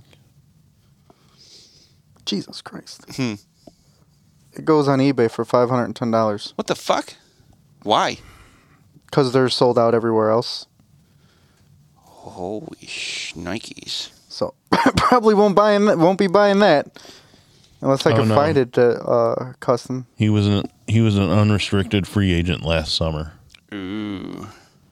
Speaker 1: Jesus Christ.
Speaker 2: Hmm.
Speaker 1: It goes on eBay for five hundred ten dollars.
Speaker 2: What the fuck? Why?
Speaker 1: Because they're sold out everywhere else.
Speaker 2: Holy sh! Nikes.
Speaker 1: So probably won't buy that, won't be buying that unless I
Speaker 3: Oh,
Speaker 1: can
Speaker 3: no.
Speaker 1: find it uh, uh, custom.
Speaker 3: He was an he was an unrestricted free agent last summer.
Speaker 2: Ooh.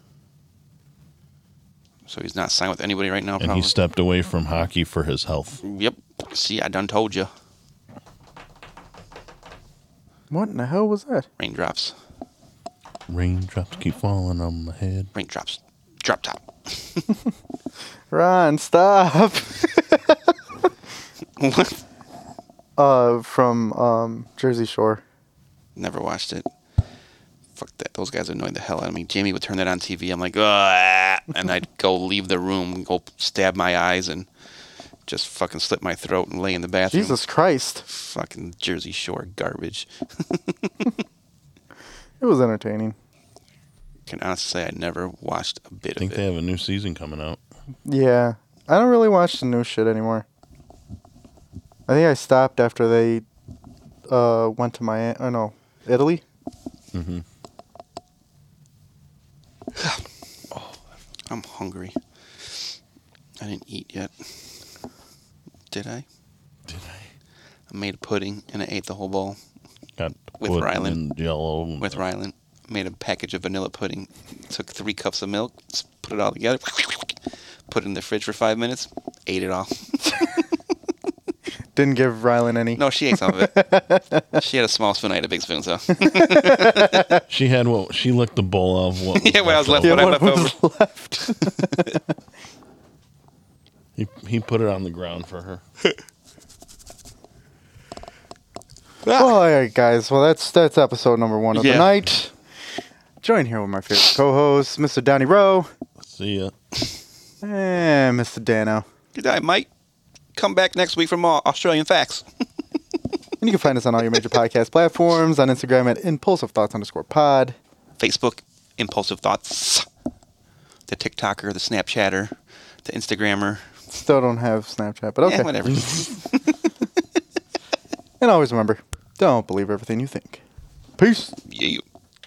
Speaker 2: So he's not signed with anybody right now,
Speaker 3: And
Speaker 2: probably.
Speaker 3: he stepped away from hockey for his health.
Speaker 2: Yep. See, I done told you.
Speaker 1: What in the hell was that?
Speaker 2: Raindrops.
Speaker 3: Raindrops keep falling on my head.
Speaker 2: Raindrops. Drop top.
Speaker 1: Ron, stop.
Speaker 2: What?
Speaker 1: uh, from um, Jersey Shore.
Speaker 2: Never watched it. Fuck that. Those guys annoyed the hell out of me. Jamie would turn that on T V. I'm like, ah, and I'd go leave the room, go stab my eyes, and just fucking slit my throat and lay in the bathroom.
Speaker 1: Jesus Christ.
Speaker 2: Fucking Jersey Shore garbage.
Speaker 1: It was entertaining.
Speaker 2: Can honestly say I never watched a bit
Speaker 3: I think
Speaker 2: of
Speaker 3: they
Speaker 2: it.
Speaker 3: have a new season coming out.
Speaker 1: Yeah. I don't really watch the new shit anymore. I think I stopped after they uh, went to Miami. Oh, no. Italy?
Speaker 3: Mm-hmm.
Speaker 2: I'm hungry. I didn't eat yet. Did I?
Speaker 3: Did I?
Speaker 2: I made a pudding and I ate the whole bowl
Speaker 3: Got
Speaker 2: With
Speaker 3: put
Speaker 2: Rylan.
Speaker 3: in Jello.
Speaker 2: with Rylan. Made a package of vanilla pudding. Took three cups of milk, s- put it all together, put it in the fridge for five minutes, ate it all.
Speaker 1: Didn't give Rylan any.
Speaker 2: No, she ate some of it. She had a small spoon, I had a big spoon, so.
Speaker 3: She had what? She licked the bowl of what?
Speaker 2: Yeah, what I was left
Speaker 3: over.
Speaker 1: Yeah,
Speaker 2: what I
Speaker 1: what
Speaker 2: left
Speaker 1: was left.
Speaker 3: He he put it on the ground for her.
Speaker 1: Well, all right, guys. Well, that's that's episode number one of
Speaker 2: Yeah.
Speaker 1: the night. Join here with my favorite co-host, Mister Donnie Rowe
Speaker 3: See ya.
Speaker 1: and Mister Dano.
Speaker 2: Good night, Mike. Come back next week for more Australian facts.
Speaker 1: And you can find us on all your major podcast platforms, on Instagram at impulsive thoughts underscore pod.
Speaker 2: Facebook, Impulsive Thoughts. The TikToker, the Snapchatter, the Instagrammer.
Speaker 1: Still don't have Snapchat, but okay.
Speaker 2: Yeah, whatever.
Speaker 1: And always remember, don't believe everything you think. Peace.
Speaker 2: Yeah.